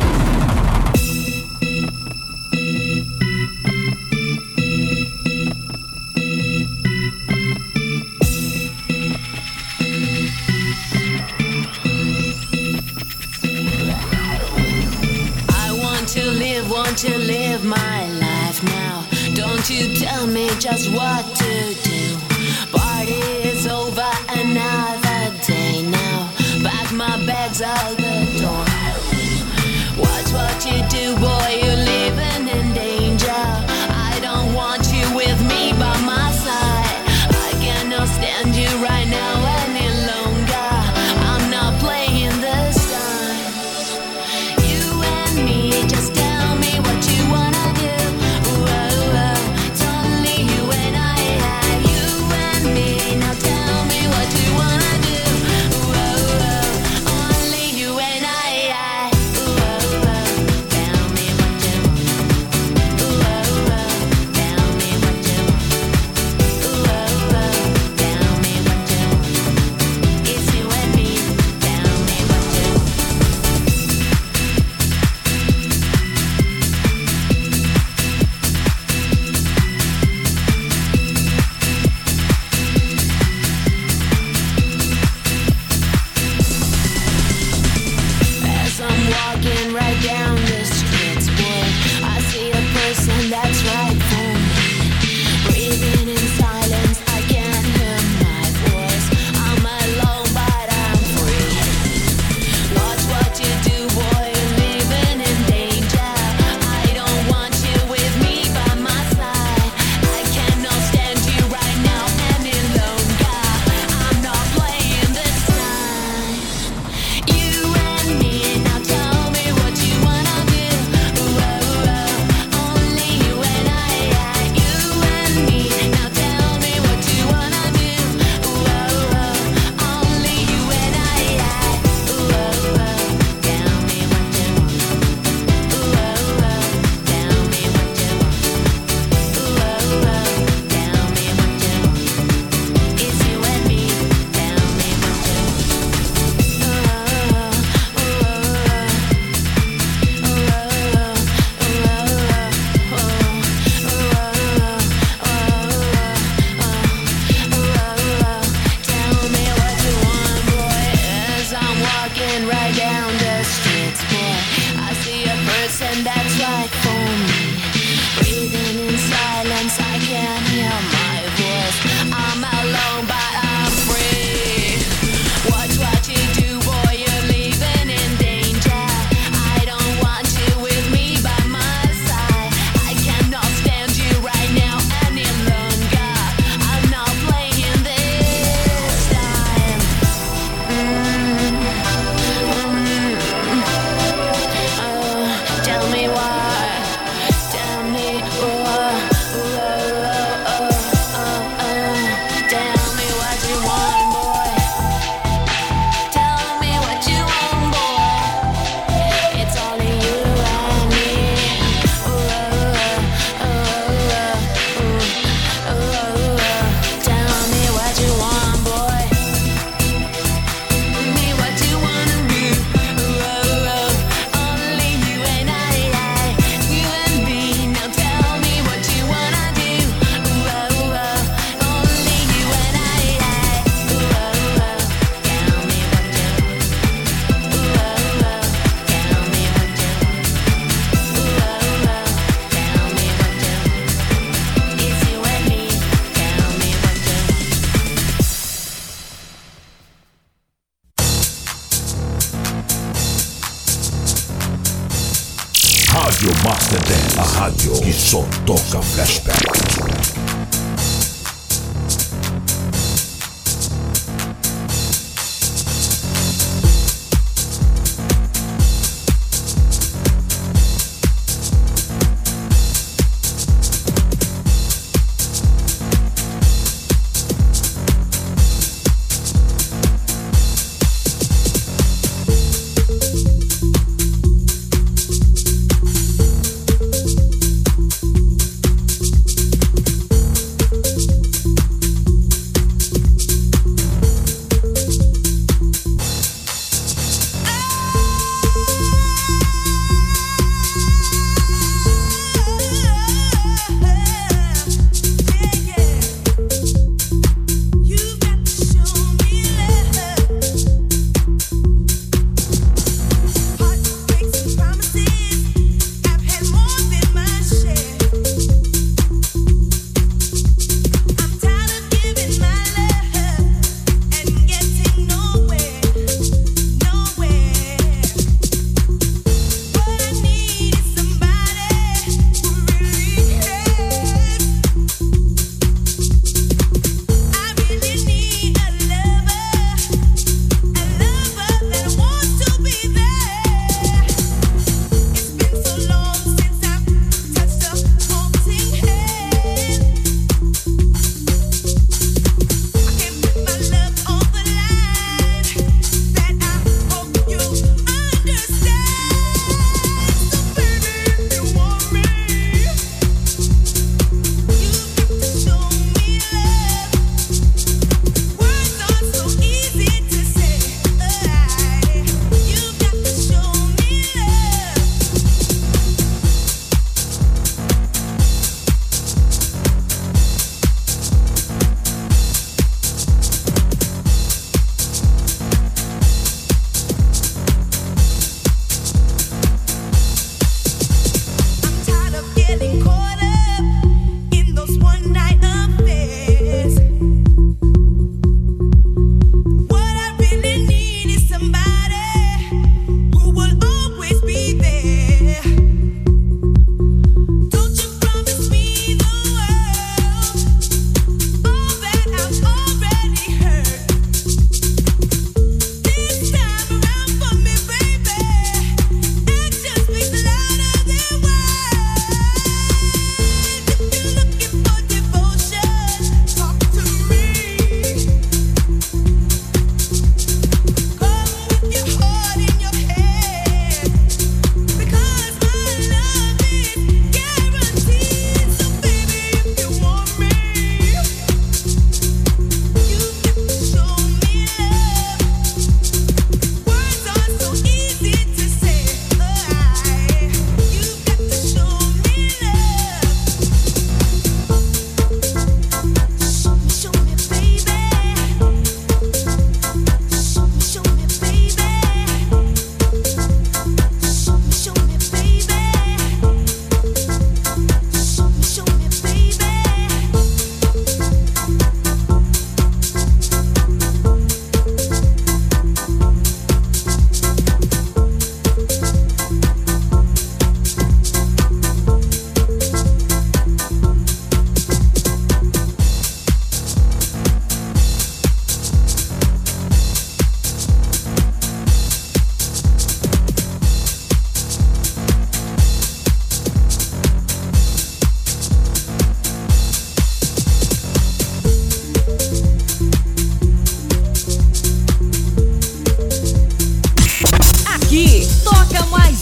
Want to live my life now. Don't you tell me just what to do. Party is over, another day now. Pack my bag. out the door. Watch what you do, boy, you're living in danger. I don't want you with me by my side. I cannot stand you right now any longer. I'm not playing this time. You and me, just tell me what you wanna do. It's only you and I. You and me, now tell me what you wanna do. Only you and I. Tell me what you want. Tell me what you want. Tell me what you want. It's you and me. Tell me what you want. As I'm walking right down the streets, boy, I see a person that's right for me. Breathing in silence, I can't hear my voice. I'm alone, but I'm free. Watch what you do, boy, you're living in danger. I don't want you with me by my side. I cannot stand you right now any longer. I'm not playing this time. You and me, now tell me what you wanna do. Only you and I. You and me, now tell me what you wanna do. Only you and I. Tell me what you want. Tell me what you want. Tell me what you want. It's you and me. Tell me what you want. Tell me what you want, boy. As I'm walking right down the streets, boy, I see a person that's right for me. Breathing in silence, I can't hear my voice. I'm alone, but I'm free. Watch what you do, boy, you're living in danger. I don't want you with me by my side. I cannot stand you right now any longer. I'm not playing this time. Tell me why. Tell me what. Tell me what you want, boy. Tell me what you want, boy. It's only you and me. Tell me what you want, boy. Tell me what you wanna do. Only you and I. You and me. Now tell me what you wanna do. Only you and I. Tell me what you want. Tell me what you want. Tell me what you want. It's you and me. Tell me what you want.
Rádio Master Dance, a rádio que só toca flashback.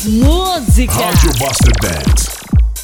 mais música.
Rádio Master Dance.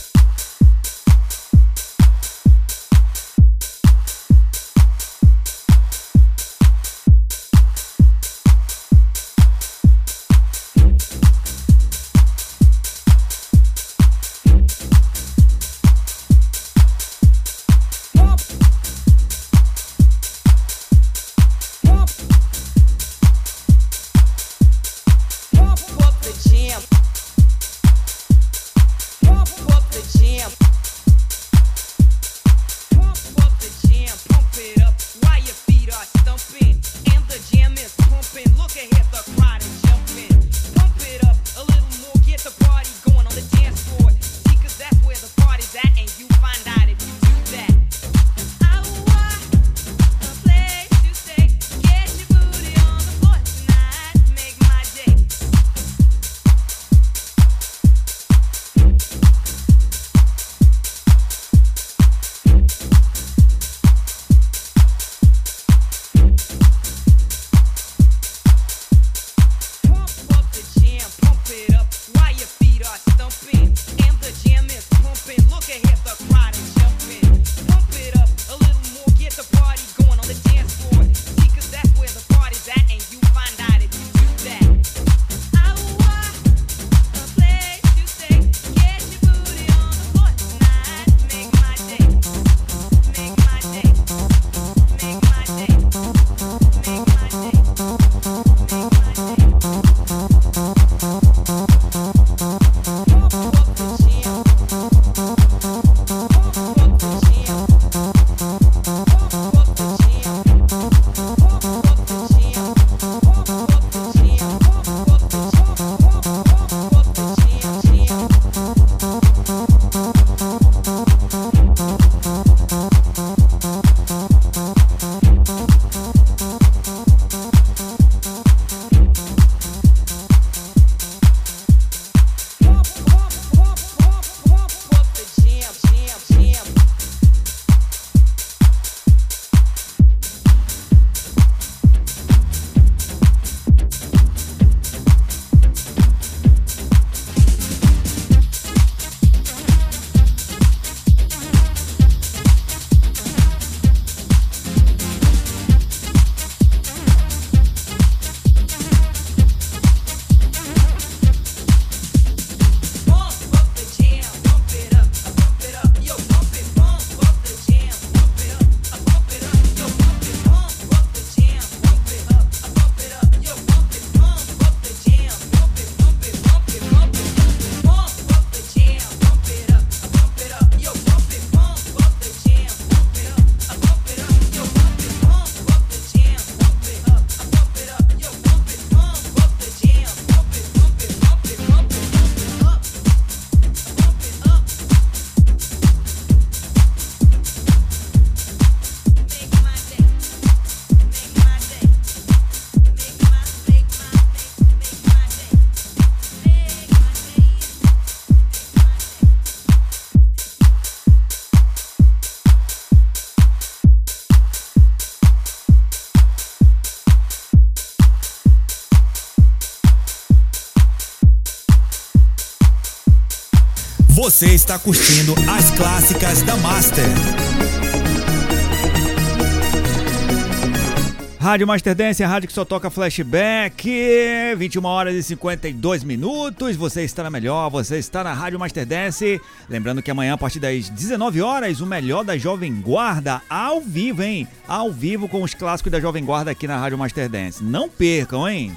Você está curtindo as clássicas da Master.
Rádio Master Dance, a rádio que só toca flashback, 21 horas e 52 minutos, você está na melhor, você está na Rádio Master Dance. Lembrando que amanhã, a partir das 19 horas, o melhor da Jovem Guarda, ao vivo, hein? Ao vivo com os clássicos da Jovem Guarda aqui na Rádio Master Dance. Não percam, hein?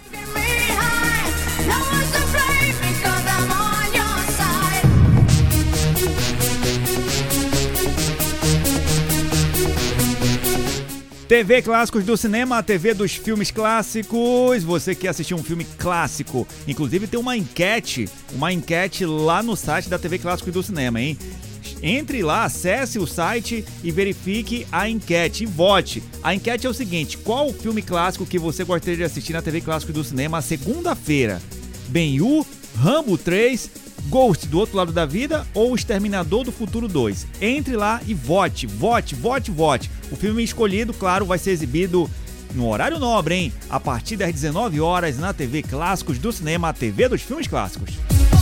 TV Clássicos do Cinema, a TV dos filmes clássicos. Você que assistiu um filme clássico, inclusive tem uma enquete lá no site da TV Clássicos do Cinema, hein? Entre lá, acesse o site e verifique a enquete e vote. A enquete é o seguinte: qual o filme clássico que você gostaria de assistir na TV Clássicos do Cinema segunda-feira? Ben-Hur, Rambo 3, Ghost do Outro Lado da Vida ou Exterminador do Futuro 2? Entre lá e vote. O filme escolhido, claro, vai ser exibido no horário nobre, hein? A partir das 19 horas na TV Clássicos do Cinema, a TV dos filmes clássicos.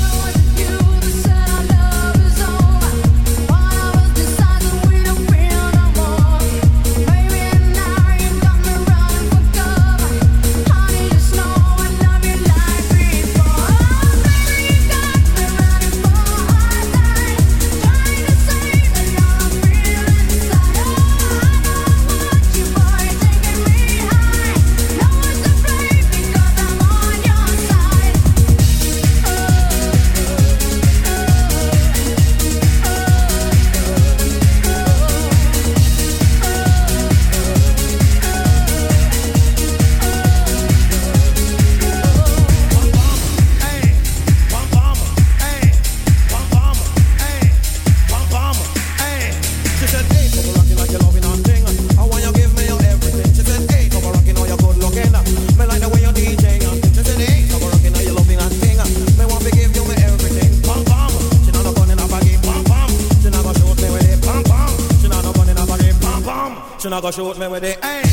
She not gonna shoot me with it. Hey.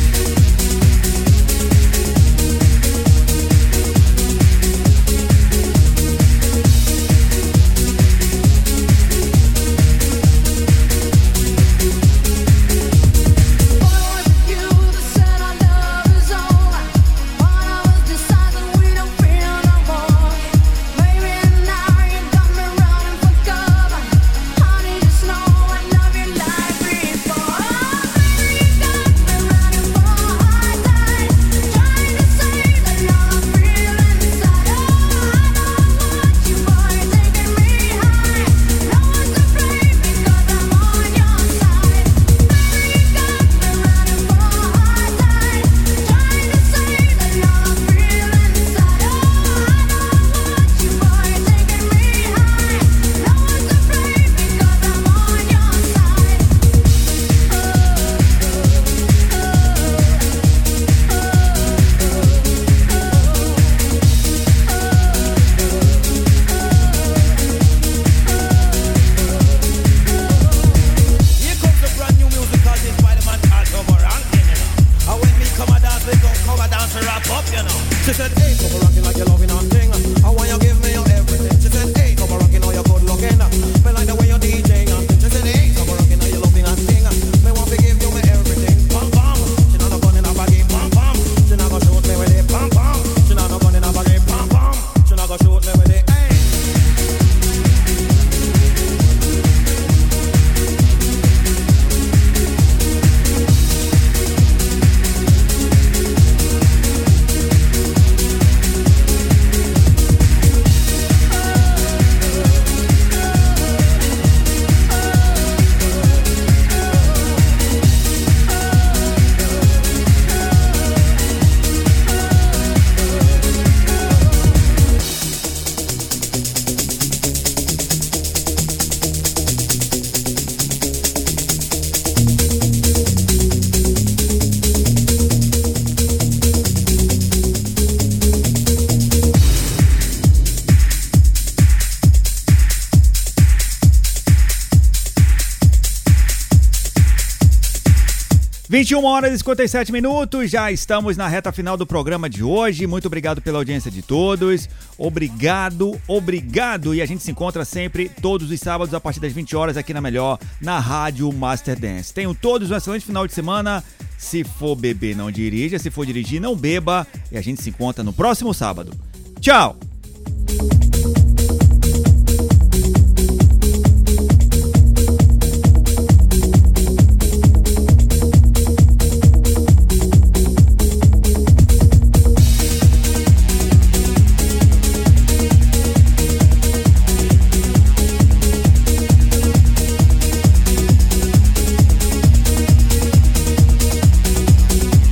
(21h57), já estamos na reta final do programa de hoje. Muito obrigado pela audiência de todos. Obrigado. E a gente se encontra sempre todos os sábados a partir das 20 horas aqui na Melhor, na Rádio Master Dance. Tenham todos um excelente final de semana. Se for beber, não dirija. Se for dirigir, não beba. E a gente se encontra no próximo sábado. Tchau!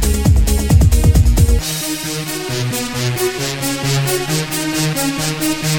We'll be right back.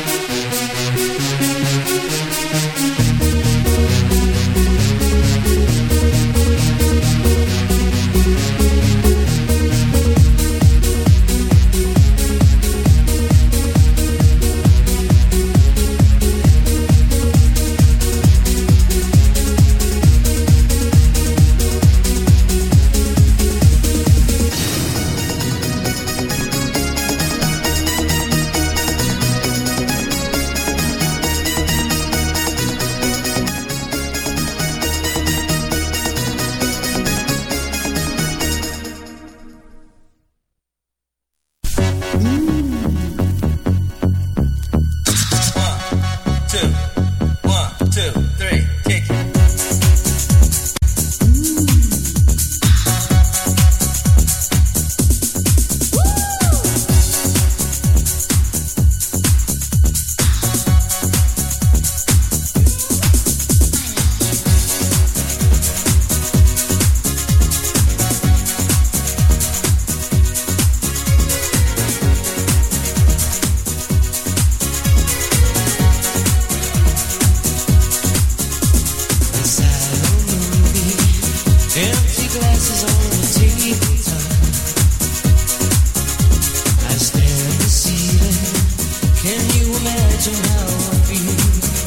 imagine how I feel.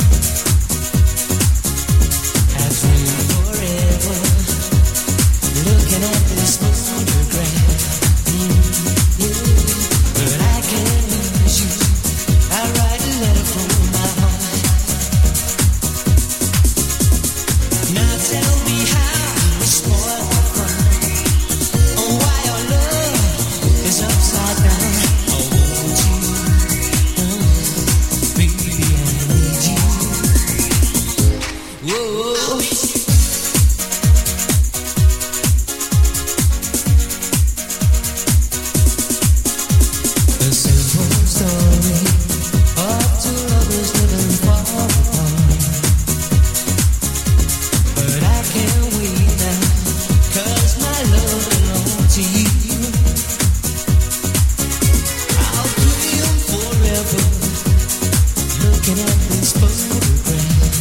I dream forever, looking at this photograph. Yeah. But I can't lose you. I write a letter from my heart. Now tell me how you spoil the fun. Oh, why your love is upside down. I want you, baby, I need you. Whoa. A simple story of two lovers living far apart. But I can't wait now, 'cause my love belongs to you. I'll dream forever, looking at this photograph.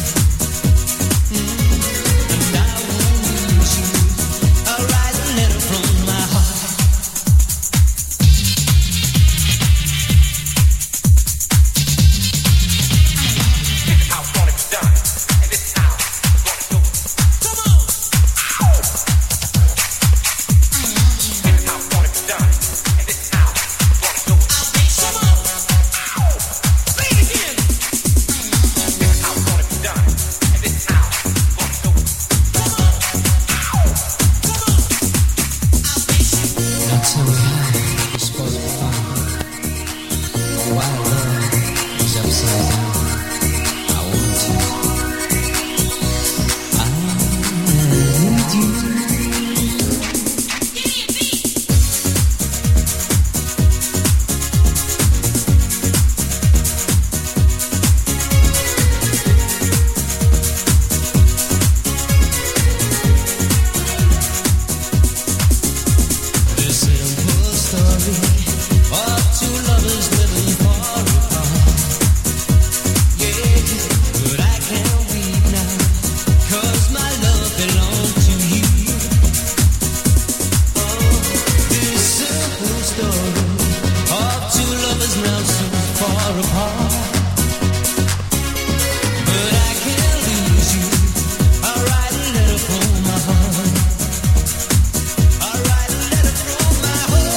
And I won't lose you. I'll write a letter from my heart. Now tell me how you're supposed to find why love is upside down. I want you. I need you. This simple story of two lovers living far apart. Yeah, but I can't weep now, 'cause my love belongs to you. Oh, this simple story of two lovers now so far apart. But I can't lose you. I'll write a letter from my heart. I'll write a letter from my heart.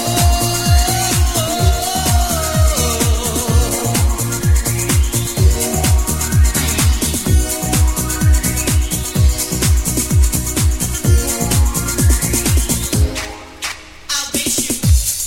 I'll miss you.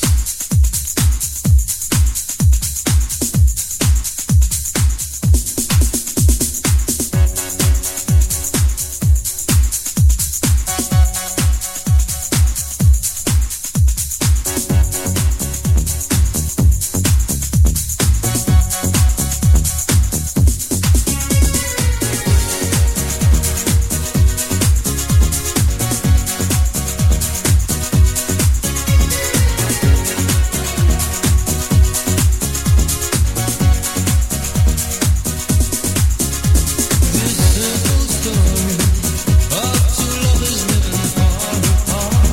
This simple story of two lovers living far apart.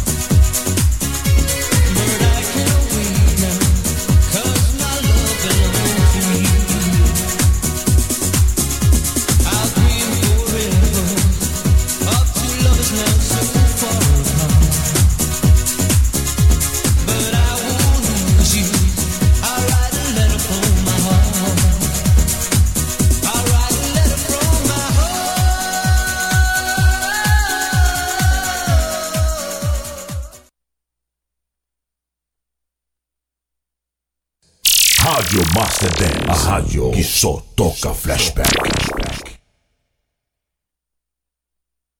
But I can't weep now, 'cause my love belongs to you. I'll dream forever of two lovers now so far apart. But I won't lose you. I'll write a letter from my heart. I'll write a letter from my heart.
Rádio Master Dance, a rádio que só toca flashback.